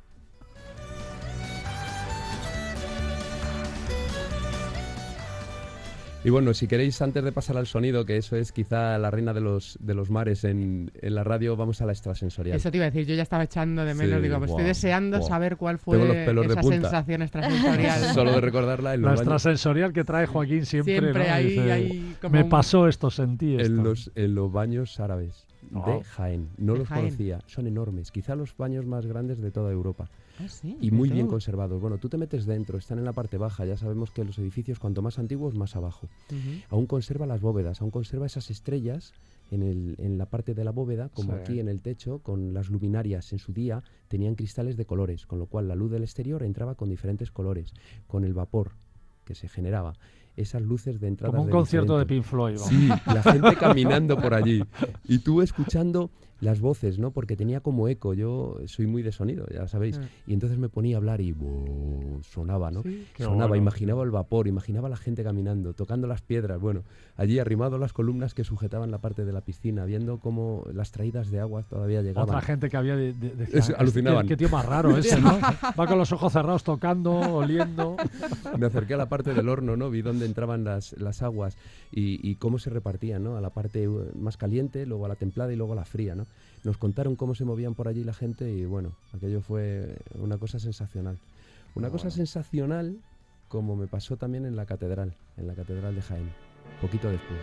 Y bueno, si queréis, antes de pasar al sonido, que eso es quizá la reina de los mares en la radio, vamos a la extrasensorial. Eso te iba a decir, yo ya estaba echando de menos, digo, pues estoy deseando saber cuál fue esa sensación extrasensorial. Solo de recordarla. La extrasensorial que trae Joaquín siempre, ¿no? Ahí como me pasó esto, sentí esto. En los baños árabes de Jaén, no los conocía, son enormes, quizá los baños más grandes de toda Europa. Sí, y muy bien conservados. Bueno, tú te metes dentro, están en la parte baja, ya sabemos que los edificios cuanto más antiguos, más abajo. Aún conserva las bóvedas, aún conserva esas estrellas en la parte de la bóveda, como aquí en el techo, con las luminarias en su día, tenían cristales de colores, con lo cual la luz del exterior entraba con diferentes colores, con el vapor que se generaba. Esas luces de entrada. Como un concierto de Pink Floyd. ¿no? Sí, la gente caminando por allí. Y tú escuchando las voces, ¿no? Porque tenía como eco. Yo soy muy de sonido, ya sabéis. Y entonces me ponía a hablar y sonaba, ¿no? Sí, sonaba, bueno. Imaginaba el vapor, imaginaba la gente caminando, tocando las piedras. Bueno, allí arrimado las columnas que sujetaban la parte de la piscina, viendo cómo las traídas de agua todavía llegaban. Otra gente que había alucinaban. Qué tío más raro ese, ¿no? Va con los ojos cerrados tocando, oliendo. Me acerqué a la parte del horno, ¿no? Vi dónde entraban las aguas y cómo se repartían, ¿no? A la parte más caliente, luego a la templada y luego a la fría, ¿no? Nos contaron cómo se movían por allí la gente y bueno, aquello fue una cosa sensacional. Una cosa sensacional como me pasó también en la catedral de Jaén, poquito después.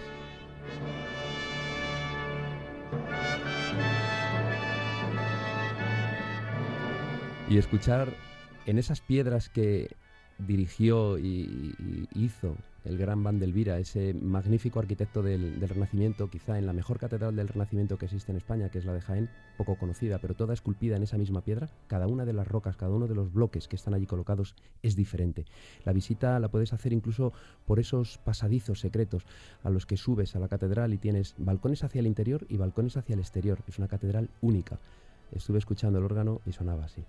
Y escuchar en esas piedras que dirigió y hizo el gran Vandelvira, ese magnífico arquitecto del Renacimiento, quizá en la mejor catedral del Renacimiento que existe en España, que es la de Jaén, poco conocida, pero toda esculpida en esa misma piedra. Cada una de las rocas, cada uno de los bloques que están allí colocados es diferente. La visita la puedes hacer incluso por esos pasadizos secretos a los que subes a la catedral y tienes balcones hacia el interior y balcones hacia el exterior. Es una catedral única. Estuve escuchando el órgano y sonaba así.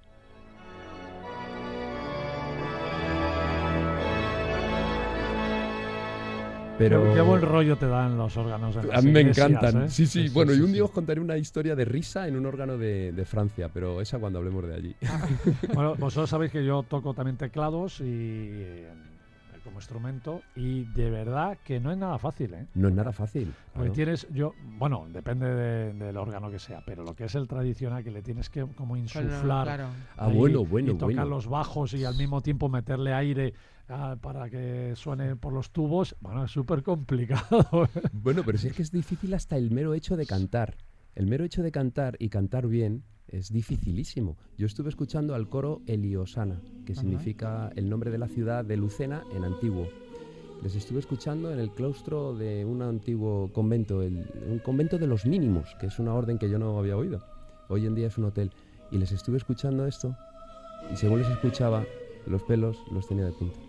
Pero qué buen rollo te dan los órganos. A mí me encantan. Sí. Bueno, y un día os contaré una historia de risa en un órgano de Francia, pero esa cuando hablemos de allí. Bueno, vosotros sabéis que yo toco también teclados y como instrumento, y de verdad que no es nada fácil, ¿eh? No es nada fácil. Porque tienes, bueno, depende del órgano que sea, pero lo que es el tradicional, que le tienes que como insuflar. Claro. Y tocar los bajos y al mismo tiempo meterle aire para que suene por los tubos, bueno, es súper complicado. Bueno, pero sí es que es difícil hasta el mero hecho de cantar. El mero hecho de cantar y cantar bien es dificilísimo. Yo estuve escuchando al coro Eliosana, que significa el nombre de la ciudad de Lucena en antiguo. Les estuve escuchando en el claustro de un antiguo convento, un convento de los mínimos, que es una orden que yo no había oído. Hoy en día es un hotel. Y les estuve escuchando esto, y según les escuchaba, los pelos los tenía de punta.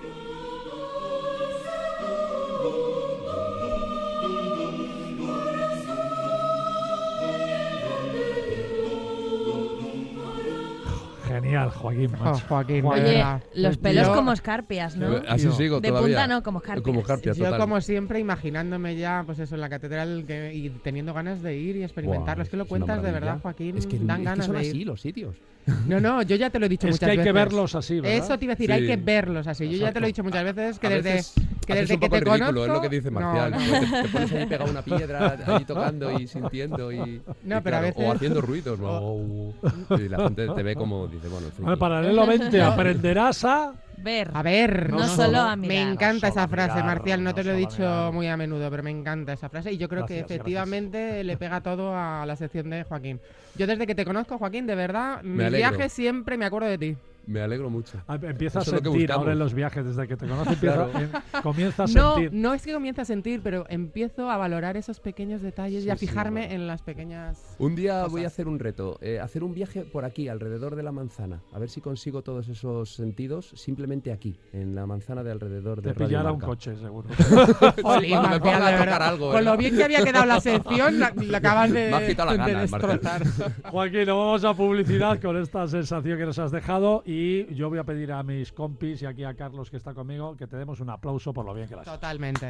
Genial, Joaquín. Joaquín. Oye, los pelos como escarpias, ¿no? Así sigo de todavía. punta no, como escarpias. Como escarpias, yo total. como siempre imaginándome ya, pues eso, en la catedral y teniendo ganas de ir y experimentarlo. Es que lo cuentas de verdad, Joaquín, es que dan ganas son de ir. así los sitios. No, yo ya te lo he dicho muchas veces. Es que hay que verlos así, ¿verdad? Eso te iba a decir, hay que verlos así. Yo ya te lo he dicho muchas veces, que Que haces desde un que poco te el ridículo, conozco... es lo que dice Marcial. No, Pues te pones ahí pegado a una piedra, ahí tocando y sintiendo y No, y pero a veces- o haciendo ruidos, ¿no? Y la gente te ve como dice, bueno, en fin. Vale, Paralelo 20, aprenderás a... Ver. A ver, No solo a mirar. Me encanta No solo esa a frase, mirar, Marcial, no te no lo he solo a dicho mirar. muy a menudo, pero me encanta esa frase y yo creo Gracias, que efectivamente le pega todo a la sección de Joaquín. Yo desde que te conozco, Joaquín, de verdad, mis alegro. viajes siempre me acuerdo de ti. Me alegro mucho. Empieza a Eso es lo que sentir buscamos. ahora en los viajes, desde que te conoce, Claro. comienza a No, sentir. no es que comience a sentir, pero empiezo a valorar esos pequeños detalles y a Sí, fijarme bueno. en las pequeñas... Un día cosas. voy a hacer un reto, hacer un viaje por aquí, alrededor de la manzana, a ver si consigo todos esos sentidos simplemente aquí, en la manzana de alrededor de Te Radio pillará un Marca. coche, seguro. Jolín, cuando me Marcial, ponga a de tocar verdad, algo, con lo ¿verdad? bien que había quedado la sección, la acabas de, Me has quitado las de ganas, Marcial. destrozar. Joaquín, nos vamos a publicidad con esta sensación que nos has dejado y yo voy a pedir a mis compis y aquí a Carlos que está conmigo que te demos un aplauso por lo bien que lo has hecho. Totalmente.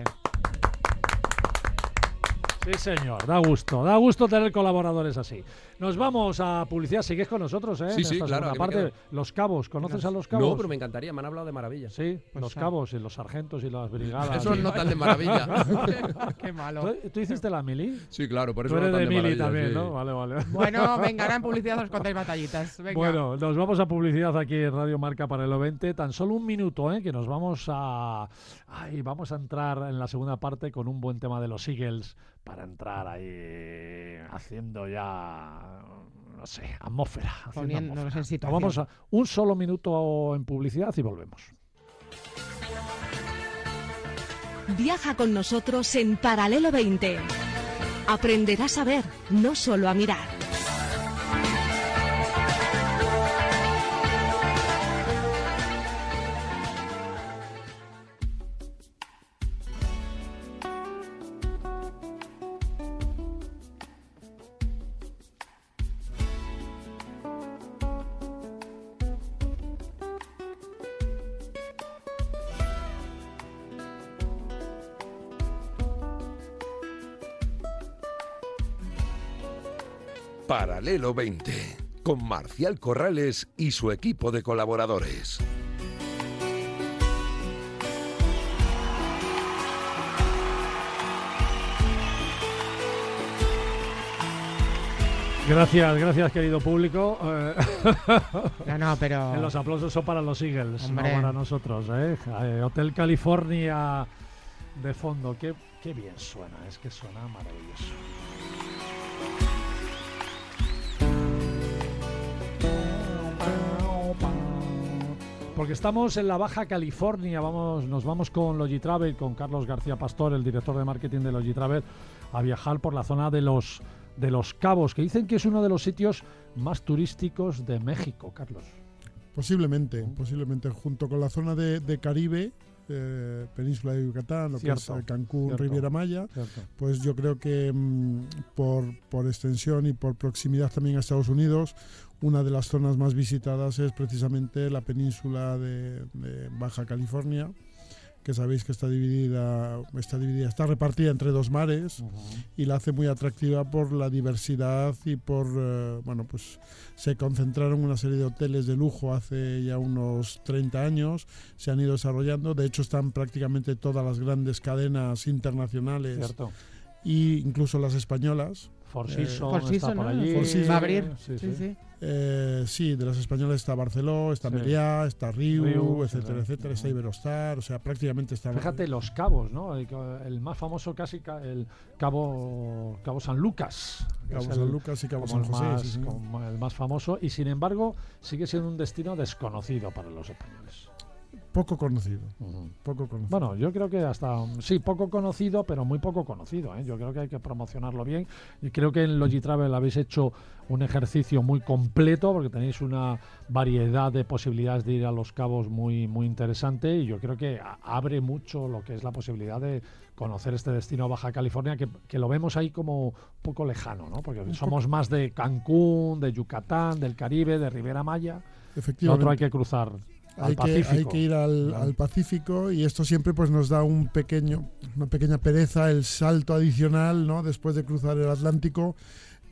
Sí, señor, da gusto tener colaboradores así. Nos vamos a publicidad, sigues con nosotros, ¿eh? Sí, En sí, esta claro, segunda aquí me parte, quedo. Los Cabos, ¿conoces a Los Cabos? No, pero me encantaría, me han hablado de maravilla. Sí, Pues Los sí. Cabos y los sargentos y las brigadas. Eso no tan de maravilla. Qué malo. ¿Tú hiciste la mili? Sí, claro, por eso Tú eres no tan de mili maravilla, también, sí. ¿no? Vale, vale. Bueno, venga, ahora en publicidad os contáis batallitas. Venga. Bueno, nos vamos a publicidad aquí en Radio Marca Paralelo 20. Tan solo un minuto, que nos vamos a... Ay, vamos a entrar en la segunda parte con un buen tema de los Eagles para entrar ahí haciendo ya... No sé, atmósfera. haciendo Poniéndonos atmósfera. en situación. Vamos a un solo minuto en publicidad y volvemos. Viaja con nosotros en Paralelo 20. Aprenderás a ver, no solo a mirar. Paralelo 20, con Marcial Corrales y su equipo de colaboradores. Gracias querido público. No, pero... Los aplausos son para los Eagles, Hombre. no para nosotros. Hotel California de fondo, qué bien suena, es que suena maravilloso. Porque estamos en la Baja California, nos vamos con Logitravel, con Carlos García Pastor, el director de marketing de Logitravel, a viajar por la zona de los Cabos, que dicen que es uno de los sitios más turísticos de México, Carlos. Posiblemente, junto con la zona de Caribe, península de Yucatán, lo Cierto, que es Cancún, cierto. Riviera Maya, Cierto. pues yo creo que por extensión y por proximidad también a Estados Unidos, una de las zonas más visitadas es precisamente la península de Baja California, que sabéis que está repartida entre dos mares y la hace muy atractiva por la diversidad y por, pues se concentraron una serie de hoteles de lujo hace ya unos 30 años, se han ido desarrollando, de hecho están prácticamente todas las grandes cadenas internacionales Cierto. e incluso las españolas. Four Seasons Four está Seasons, por ¿no? allí. Four Seasons. Va a abrir. Sí, Sí, sí. sí. Sí, de las españolas está Barceló, está Sí. Meliá, está Riu, Riu, etcétera, sí. etcétera, está Iberostar, o sea, prácticamente está... Fíjate, Los Cabos, ¿no? El más famoso casi, el Cabo San Lucas. que Cabo es San Lucas y Cabo como San José, sí, sí. como el más famoso, y sin embargo sigue siendo un destino desconocido para los españoles. Poco conocido, Ujú. poco conocido. Bueno, yo creo que sí, poco conocido, pero muy poco conocido, ¿eh? Yo creo que hay que promocionarlo bien y creo que en Logitravel habéis hecho un ejercicio muy completo porque tenéis una variedad de posibilidades de ir a Los Cabos muy, muy interesante y yo creo que abre mucho lo que es la posibilidad de conocer este destino Baja California que lo vemos ahí como un poco lejano, ¿no? Porque somos más de Cancún, de Yucatán, del Caribe, de Riviera Maya. Efectivamente. Otro hay que cruzar al Hay Pacífico. que ir al Pacífico y esto siempre pues nos da una pequeña pereza, el salto adicional, ¿no? Después de cruzar el Atlántico,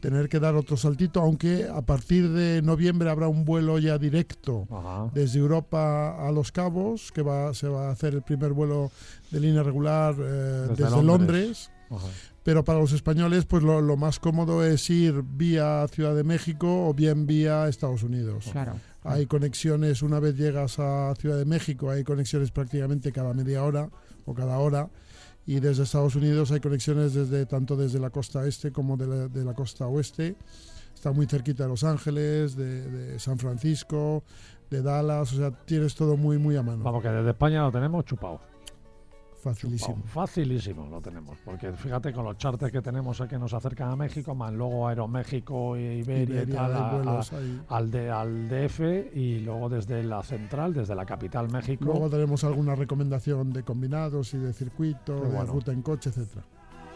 tener que dar otro saltito, aunque a partir de noviembre habrá un vuelo ya directo desde Europa a Los Cabos, que se va a hacer el primer vuelo de línea regular desde Londres. Pero para los españoles, pues lo más cómodo es ir vía Ciudad de México o bien vía Estados Unidos. Claro. Hay conexiones, una vez llegas a Ciudad de México, hay conexiones prácticamente cada media hora o cada hora. Y desde Estados Unidos hay conexiones tanto desde la costa este como de la costa oeste. Está muy cerquita de Los Ángeles, de San Francisco, de Dallas, o sea, tienes todo muy, muy a mano. Vamos, que desde España lo tenemos chupado. Facilísimo. Facilísimo lo tenemos, porque fíjate con los charters que tenemos que nos acercan a México, más luego Aeroméxico e Iberia y tal, al DF, y luego desde la central, desde la capital México. Luego tenemos alguna recomendación de combinados y de circuito, de ruta en coche, etcétera.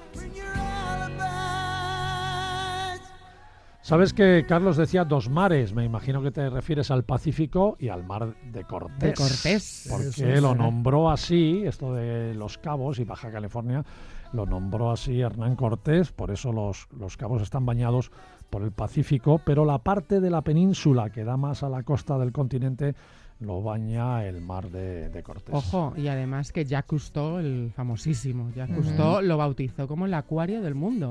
Sabes que Carlos decía 2 mares, me imagino que te refieres al Pacífico y al mar de Cortés. De Cortés. Porque lo nombró así, esto de Los Cabos y Baja California, lo nombró así Hernán Cortés, por eso los Cabos están bañados por el Pacífico, pero la parte de la península que da más a la costa del continente lo baña el mar de Cortés. Ojo, y además que Jacques Cousteau, el famosísimo Jacques Cousteau, lo bautizó como el acuario del mundo.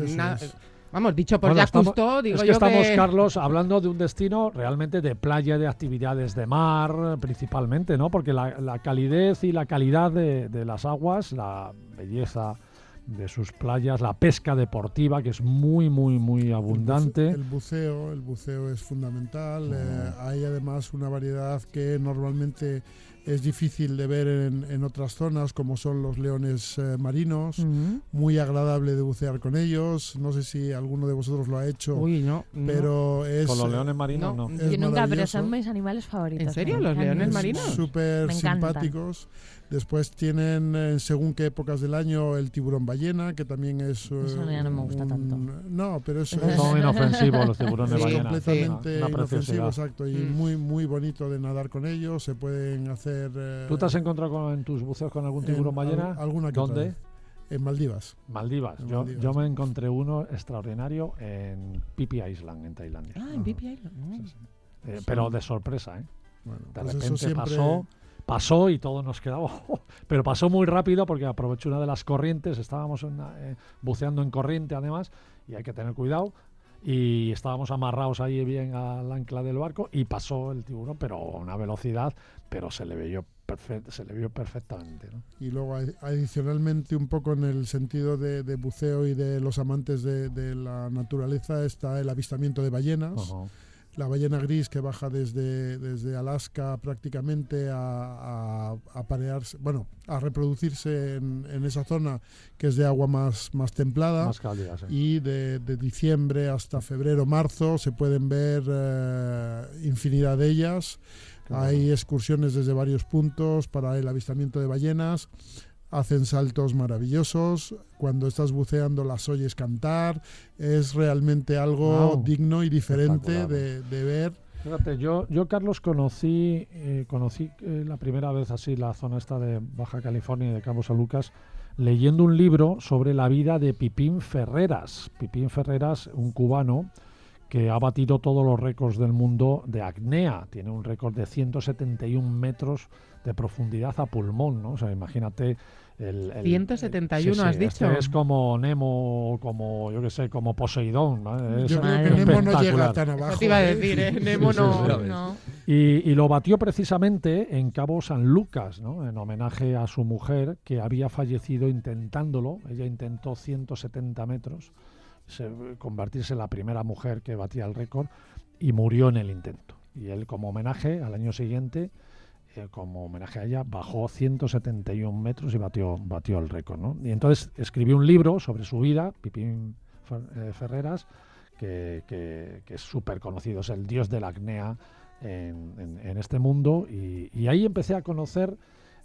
Vamos, dicho por Jacques Cousteau, digo yo que... estamos, Carlos, hablando de un destino realmente de playa, de actividades de mar, principalmente, ¿no? Porque la calidez y la calidad de las aguas, la belleza de sus playas, la pesca deportiva, que es muy, muy, muy abundante. El buceo es fundamental. Hay además una variedad que normalmente es difícil de ver en otras zonas, como son los leones marinos. Muy agradable de bucear con ellos. No sé si alguno de vosotros lo ha hecho. Uy, no. Pero es... Con los leones marinos, no. Yo nunca, pero son mis animales favoritos. ¿En serio? ¿Los leones marinos? Súper simpáticos. Después tienen, según qué épocas del año, el tiburón ballena, que también es... Eso ya no me gusta tanto. No, pero es... Son inofensivos los tiburones ballena. Completamente inofensivos, exacto. Y muy, muy bonito de nadar con ellos. Se pueden hacer... ¿Tú te has encontrado en tus buceos con algún tiburón ballena? Alguna que ¿Dónde? En Maldivas. Maldivas. Yo me encontré uno extraordinario en Phi Phi Island, en Tailandia. En Phi Phi Island. Pero de sorpresa, ¿eh? Bueno, de pues repente siempre... pasó y todos nos quedamos. Pero pasó muy rápido porque aprovechó una de las corrientes. Estábamos buceando en corriente, además, y hay que tener cuidado. Y estábamos amarrados ahí bien al ancla del barco y pasó el tiburón, pero a una velocidad, pero se le vio perfectamente, ¿no? Y luego adicionalmente, un poco en el sentido de buceo y de los amantes de la naturaleza, está el avistamiento de ballenas. La ballena gris, que baja desde Alaska prácticamente a parearse, bueno, a reproducirse en esa zona que es de agua más templada. Más cálida, sí. Y de diciembre hasta febrero, marzo se pueden ver infinidad de ellas. Hay excursiones desde varios puntos para el avistamiento de ballenas. Hacen saltos maravillosos. Cuando estás buceando las oyes cantar. Es realmente algo digno y diferente de ver. Fíjate, yo Carlos, conocí la primera vez así la zona esta de Baja California y de Cabo San Lucas, leyendo un libro sobre la vida de Pipín Ferreras. Pipín Ferreras, un cubano que ha batido todos los récords del mundo de apnea. Tiene un récord de 171 metros de profundidad a pulmón, ¿no? O sea, imagínate... 171 has dicho. Es como Nemo, como yo que sé, como Poseidón, ¿no? Yo creo que Nemo no llega tan abajo. Eso te iba a decir, Nemo no. Y lo batió precisamente en Cabo San Lucas, ¿no? En homenaje a su mujer, que había fallecido intentándolo. Ella intentó 170 metros, convertirse en la primera mujer que batía el récord, y murió en el intento. Y él, como homenaje, al año siguiente, como homenaje a ella, bajó 171 metros y batió el récord, ¿no? Y entonces escribió un libro sobre su vida, Pipín Ferreras, que es súper conocido, es el dios de la apnea en este mundo, y ahí empecé a conocer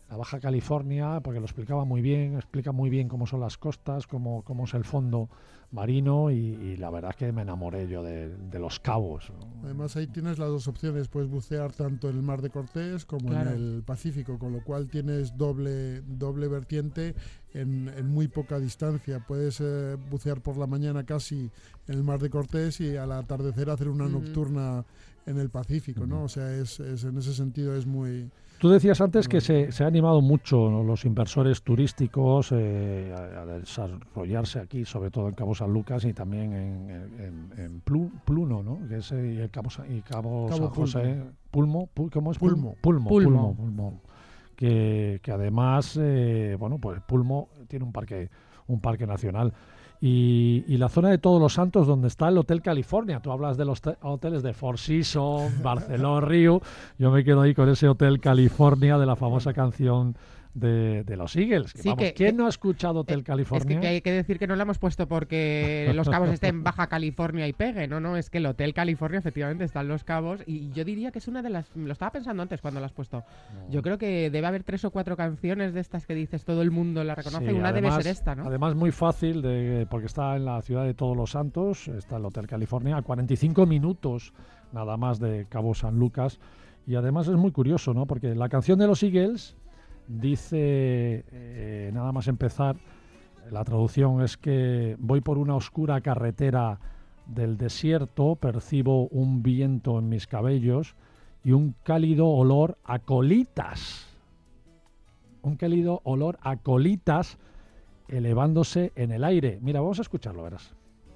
la Baja California, porque lo explicaba muy bien, explica muy bien cómo son las costas, cómo es el fondo marino y la verdad es que me enamoré yo de Los Cabos, ¿no? Además ahí tienes las dos opciones, puedes bucear tanto en el Mar de Cortés como en el Pacífico, con lo cual tienes doble vertiente en muy poca distancia. Puedes bucear por la mañana casi en el Mar de Cortés y al atardecer hacer una nocturna en el Pacífico, ¿no? O sea, es en ese sentido es muy... Tú decías antes que se ha animado mucho, ¿no?, los inversores turísticos a desarrollarse aquí, sobre todo en Cabo San Lucas y también en Pluno, ¿no? Que es el Cabo San José. ¿Cómo es? Pulmo. Que además, pues Pulmo tiene un parque nacional. Y la zona de Todos los Santos, donde está el Hotel California. Tú hablas de los hoteles de Four Seasons, Barceló, Río. Yo me quedo ahí con ese Hotel California de la famosa canción de los Eagles. Sí, ¿quién no ha escuchado Hotel California? Es que hay que decir que no lo hemos puesto porque Los Cabos esté en Baja California y pegue. No, es que el Hotel California efectivamente está en Los Cabos y yo diría que es una de las... Lo estaba pensando antes cuando lo has puesto. No. Yo creo que debe haber 3 o 4 canciones de estas que dices todo el mundo la reconoce. Sí, una además, debe ser esta, ¿no? Además muy fácil, porque está en la ciudad de Todos los Santos, está el Hotel California, a 45 minutos nada más de Cabo San Lucas. Y además es muy curioso, ¿no? Porque la canción de los Eagles... Dice, nada más empezar, la traducción es que voy por una oscura carretera del desierto, percibo un viento en mis cabellos y un cálido olor a colitas. Un cálido olor a colitas elevándose en el aire. Mira, vamos a escucharlo, verás.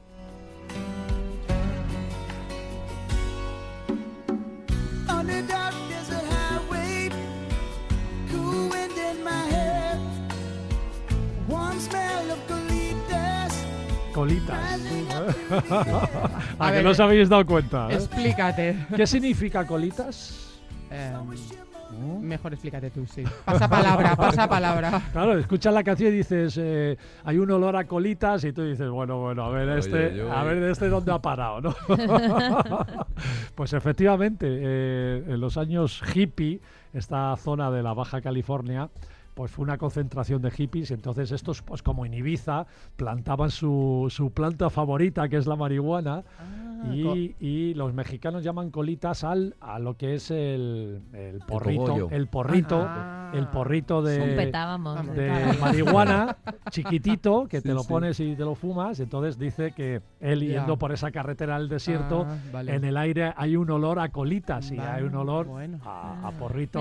Colitas. ¿A que no os habéis dado cuenta? Explícate. ¿Qué significa colitas? Mejor explícate tú, sí. Pasa palabra. Claro, escuchas la canción y dices, hay un olor a colitas y tú dices, bueno, a ver a ver este dónde ha parado, ¿no? Pues efectivamente, en los años hippie, esta zona de la Baja California, pues fue una concentración de hippies, entonces estos, pues como en Ibiza, plantaban su planta favorita, que es la marihuana, y los mexicanos llaman colitas a lo que es el porrito, el porrito de marihuana chiquitito, que te lo pones y te lo fumas. Entonces dice que él yendo por esa carretera del desierto, en el aire hay un olor a colitas y hay un olor a porrito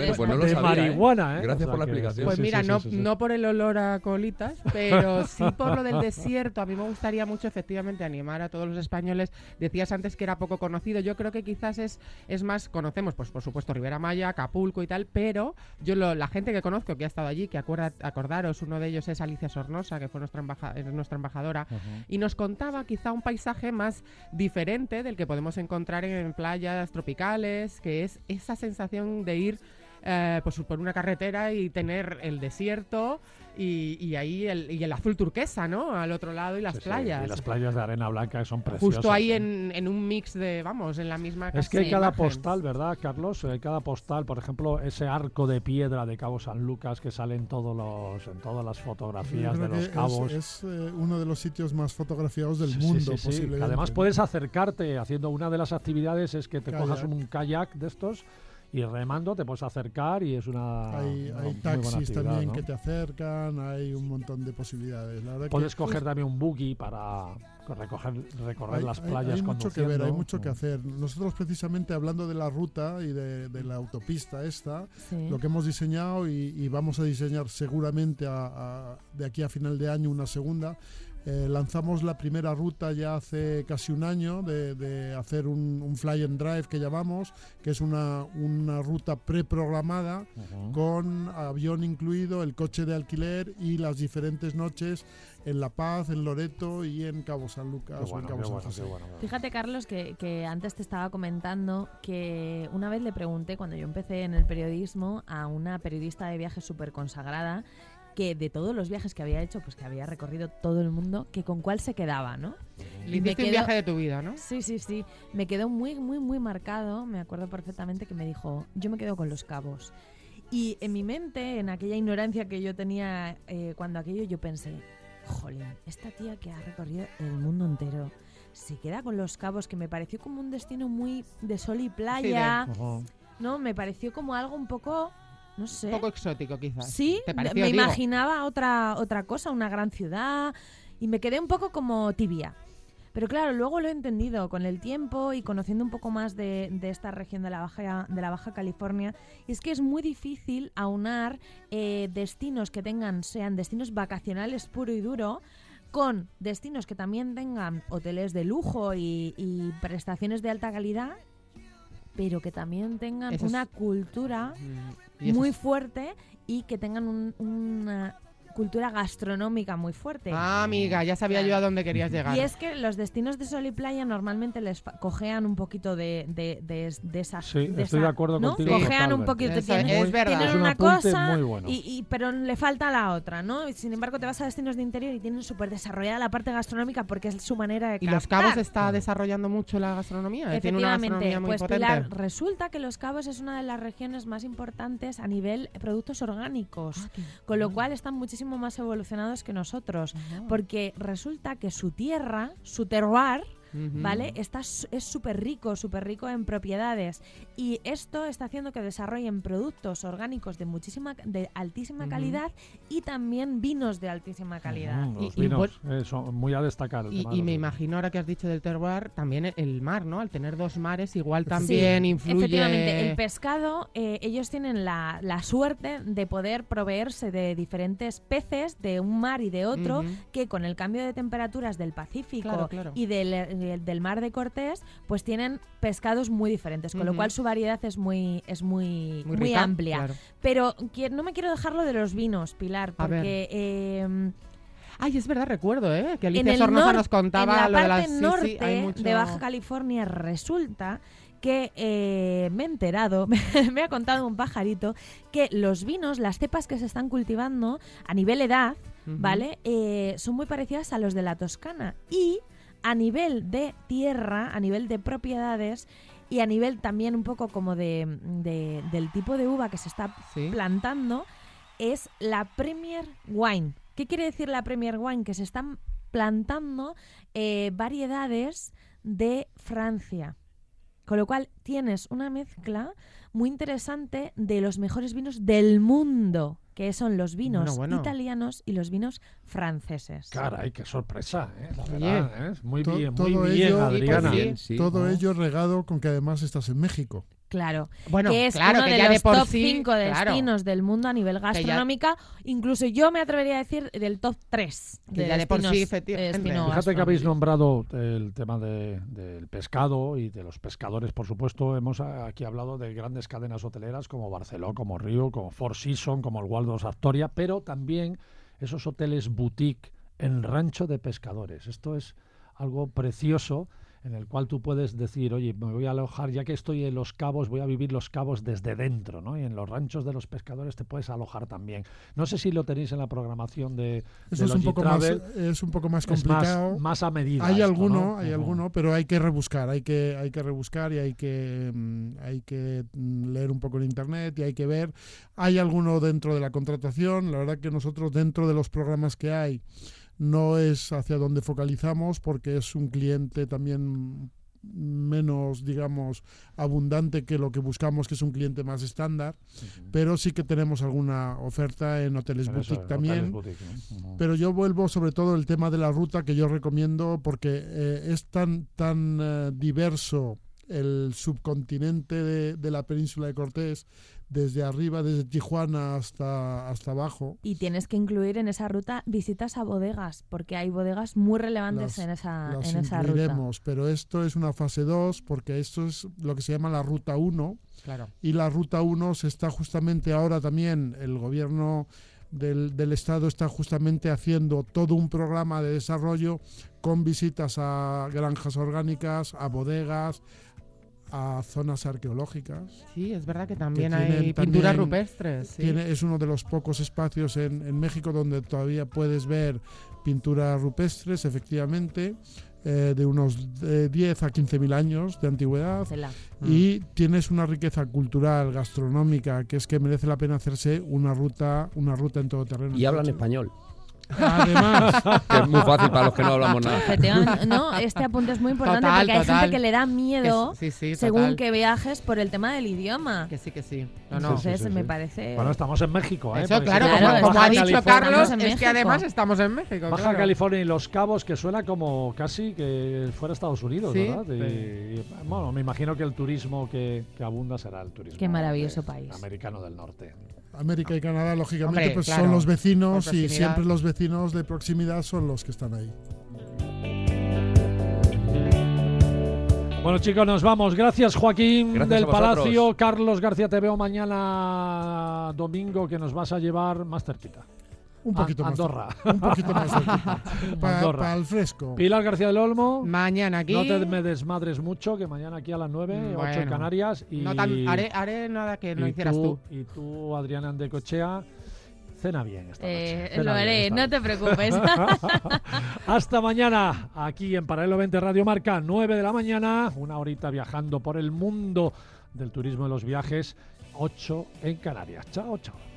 de marihuana. Gracias por la explicación. Pues mira, no por el olor a colitas, pero sí por lo del desierto. A mí me gustaría mucho efectivamente animar a todos los españoles. Decías antes que era poco conocido. Yo creo que quizás es más, conocemos pues por supuesto Riviera Maya, Acapulco y tal, pero yo la gente que conozco que ha estado allí, que acordaros, uno de ellos es Alicia Sornosa, que fue nuestra embajadora, y nos contaba quizá un paisaje más diferente del que podemos encontrar en playas tropicales, que es esa sensación de ir pues por una carretera y tener el desierto y ahí el azul turquesa, ¿no? Al otro lado y las playas. Y las playas de arena blanca que son preciosas. Justo ahí en un mix de, en la misma... Es que hay cada postal, ¿verdad, Carlos? Hay cada postal, por ejemplo, ese arco de piedra de Cabo San Lucas que sale en todas las fotografías de los cabos. Es uno de los sitios más fotografiados del mundo, posiblemente. Además puedes acercarte haciendo una de las actividades es que te cojas un kayak de estos y remando te puedes acercar y es hay taxis también, ¿no?, que te acercan, hay un montón de posibilidades. La verdad puedes coger también un buggy para recorrer las playas. Hay mucho que ver, hay mucho que hacer. Nosotros precisamente hablando de la ruta y de la autopista esta, lo que hemos diseñado y vamos a diseñar seguramente de aquí a final de año una segunda. Lanzamos la primera ruta ya hace casi un año de hacer un fly and drive que llamamos, que es una ruta preprogramada con avión incluido, el coche de alquiler y las diferentes noches en La Paz, en Loreto y en Cabo San Lucas o en Cabo San José. Fíjate, Carlos, que antes te estaba comentando que una vez le pregunté, cuando yo empecé en el periodismo, a una periodista de viajes súper consagrada, que de todos los viajes que había hecho, pues que había recorrido todo el mundo, que con cuál se quedaba, ¿no? Le hiciste un viaje de tu vida, ¿no? Sí. Me quedó muy, muy, muy marcado. Me acuerdo perfectamente que me dijo, yo me quedo con Los Cabos. Y en mi mente, en aquella ignorancia que yo tenía cuando aquello, yo pensé, jolín, esta tía que ha recorrido el mundo entero se queda con Los Cabos, que me pareció como un destino muy de sol y playa, ¿no? Me pareció como algo un poco, no sé. Un poco exótico, quizás. Sí, me imaginaba otra cosa, una gran ciudad, y me quedé un poco como tibia. Pero claro, luego lo he entendido con el tiempo y conociendo un poco más de esta región de la Baja California. Y es que es muy difícil aunar destinos que sean destinos vacacionales puro y duro, con destinos que también tengan hoteles de lujo y prestaciones de alta calidad, pero que también tengan una cultura muy fuerte y que tengan una cultura gastronómica muy fuerte. Ah, amiga, ya sabía yo a dónde querías llegar. Y es que los destinos de sol y playa normalmente les cojean un poquito de esa... Sí, estoy de acuerdo contigo. Cojean un poquito. Es verdad. Tienen es un una cosa, muy bueno. pero le falta la otra, ¿no? Y sin embargo, te vas a destinos de interior y tienen súper desarrollada la parte gastronómica porque es su manera de captar. ¿Y Los Cabos está desarrollando mucho la gastronomía? Tiene una gastronomía muy potente. Pilar, resulta que Los Cabos es una de las regiones más importantes a nivel productos orgánicos, con lo cual están muchísimo más evolucionados que nosotros, porque resulta que su tierra, su terroir, ¿vale? Es súper rico en propiedades, y esto está haciendo que desarrollen productos orgánicos de altísima calidad y también vinos de altísima calidad. Los vinos son muy a destacar. Y me imagino, ahora que has dicho del terroir, también el mar, ¿no? Al tener dos mares igual también influye. Efectivamente, el pescado, ellos tienen la suerte de poder proveerse de diferentes peces de un mar y de otro, que con el cambio de temperaturas del Pacífico y del mar de Cortés, pues tienen pescados muy diferentes, con lo cual su variedad es muy rica, amplia. Claro. Pero no me quiero dejarlo de los vinos, Pilar, porque... Ay, es verdad, recuerdo, que Alicia Sornosa nos contaba lo de la parte norte de Baja California. Resulta que me he enterado, me ha contado un pajarito, que los vinos, las cepas que se están cultivando a nivel edad, ¿vale? Son muy parecidas a los de la Toscana, y a nivel de tierra, a nivel de propiedades y a nivel también un poco como del tipo de uva que se está plantando, es la Premier Wine. ¿Qué quiere decir la Premier Wine? Que se están plantando variedades de Francia. Con lo cual tienes una mezcla muy interesante de los mejores vinos del mundo, que son los vinos italianos y los vinos franceses. Caray, qué sorpresa, la verdad, Muy bien, Adriana. Todo ello regado con que además estás en México. Claro, bueno, que es uno de los top 5 destinos del mundo a nivel gastronómica, incluso yo me atrevería a decir del top 3 que ya de por sí, efectivamente. Fíjate que habéis nombrado el tema del pescado y de los pescadores, por supuesto. Hemos aquí hablado de grandes cadenas hoteleras como Barceló, como Río, como Four Seasons, como el Waldorf Astoria, pero también esos hoteles boutique en rancho de pescadores. Esto es algo precioso, en el cual tú puedes decir, oye, me voy a alojar, ya que estoy en Los Cabos, voy a vivir Los Cabos desde dentro, ¿no? Y en los ranchos de los pescadores te puedes alojar también. No sé si lo tenéis en la programación de eso es un poco Travel. Es un poco más complicado. Más a medida. Hay alguno, pero hay que rebuscar, hay que rebuscar y hay que leer un poco en internet y hay que ver. Hay alguno dentro de la contratación. La verdad que nosotros dentro de los programas que hay no es hacia donde focalizamos, porque es un cliente también menos, digamos, abundante que lo que buscamos, que es un cliente más estándar, pero sí que tenemos alguna oferta en hoteles boutique también. Pero yo vuelvo sobre todo el tema de la ruta, que yo recomiendo, porque es tan diverso el subcontinente de la península de Cortés, desde arriba, desde Tijuana hasta abajo. Y tienes que incluir en esa ruta visitas a bodegas, porque hay bodegas muy relevantes en esa ruta. Pero esto es una fase 2, porque esto es lo que se llama la Ruta 1. Claro. Y la Ruta 1 se está justamente ahora también, el gobierno del Estado está justamente haciendo todo un programa de desarrollo con visitas a granjas orgánicas, a bodegas, a zonas arqueológicas. Sí, es verdad que también hay pinturas rupestres. Sí. Es uno de los pocos espacios en México donde todavía puedes ver pinturas rupestres, efectivamente. de unos 10 a 15.000 años de antigüedad, y tienes una riqueza cultural, gastronómica, que es que merece la pena hacerse una ruta en todoterreno. Y hablan español. Además, que es muy fácil para los que no hablamos nada. No, este apunte es muy importante porque hay gente que le da miedo según que viajes por el tema del idioma. Que sí. Entonces me parece... Bueno, estamos en México, ¿eh? Eso, claro, como ha dicho Carlos, es que además estamos en México. Baja California y Los Cabos, que suena como casi que fuera Estados Unidos, ¿verdad? Y, bueno, me imagino que el turismo que abunda será el turismo. Qué maravilloso país. Americano del norte. América y Canadá, lógicamente, Hombre, pues claro, son los vecinos, y siempre los vecinos de proximidad son los que están ahí. Bueno, chicos, nos vamos. Gracias, Joaquín del Palacio. Carlos García, te veo mañana domingo, que nos vas a llevar más cerquita. Un poquito más. Andorra. Un poquito más cerquita. Para el fresco. Pilar García del Olmo. Mañana aquí. No te me desmadres mucho, que mañana aquí a las 9, 8 en Canarias. Y no haré nada que no hicieras tú. Y tú, Adriana Andecochea, cena bien esta noche. Lo haré, no te preocupes. Hasta mañana, aquí en Paralelo 20 Radio Marca, 9 de la mañana, una horita viajando por el mundo del turismo y los viajes, 8 en Canarias. Chao, chao.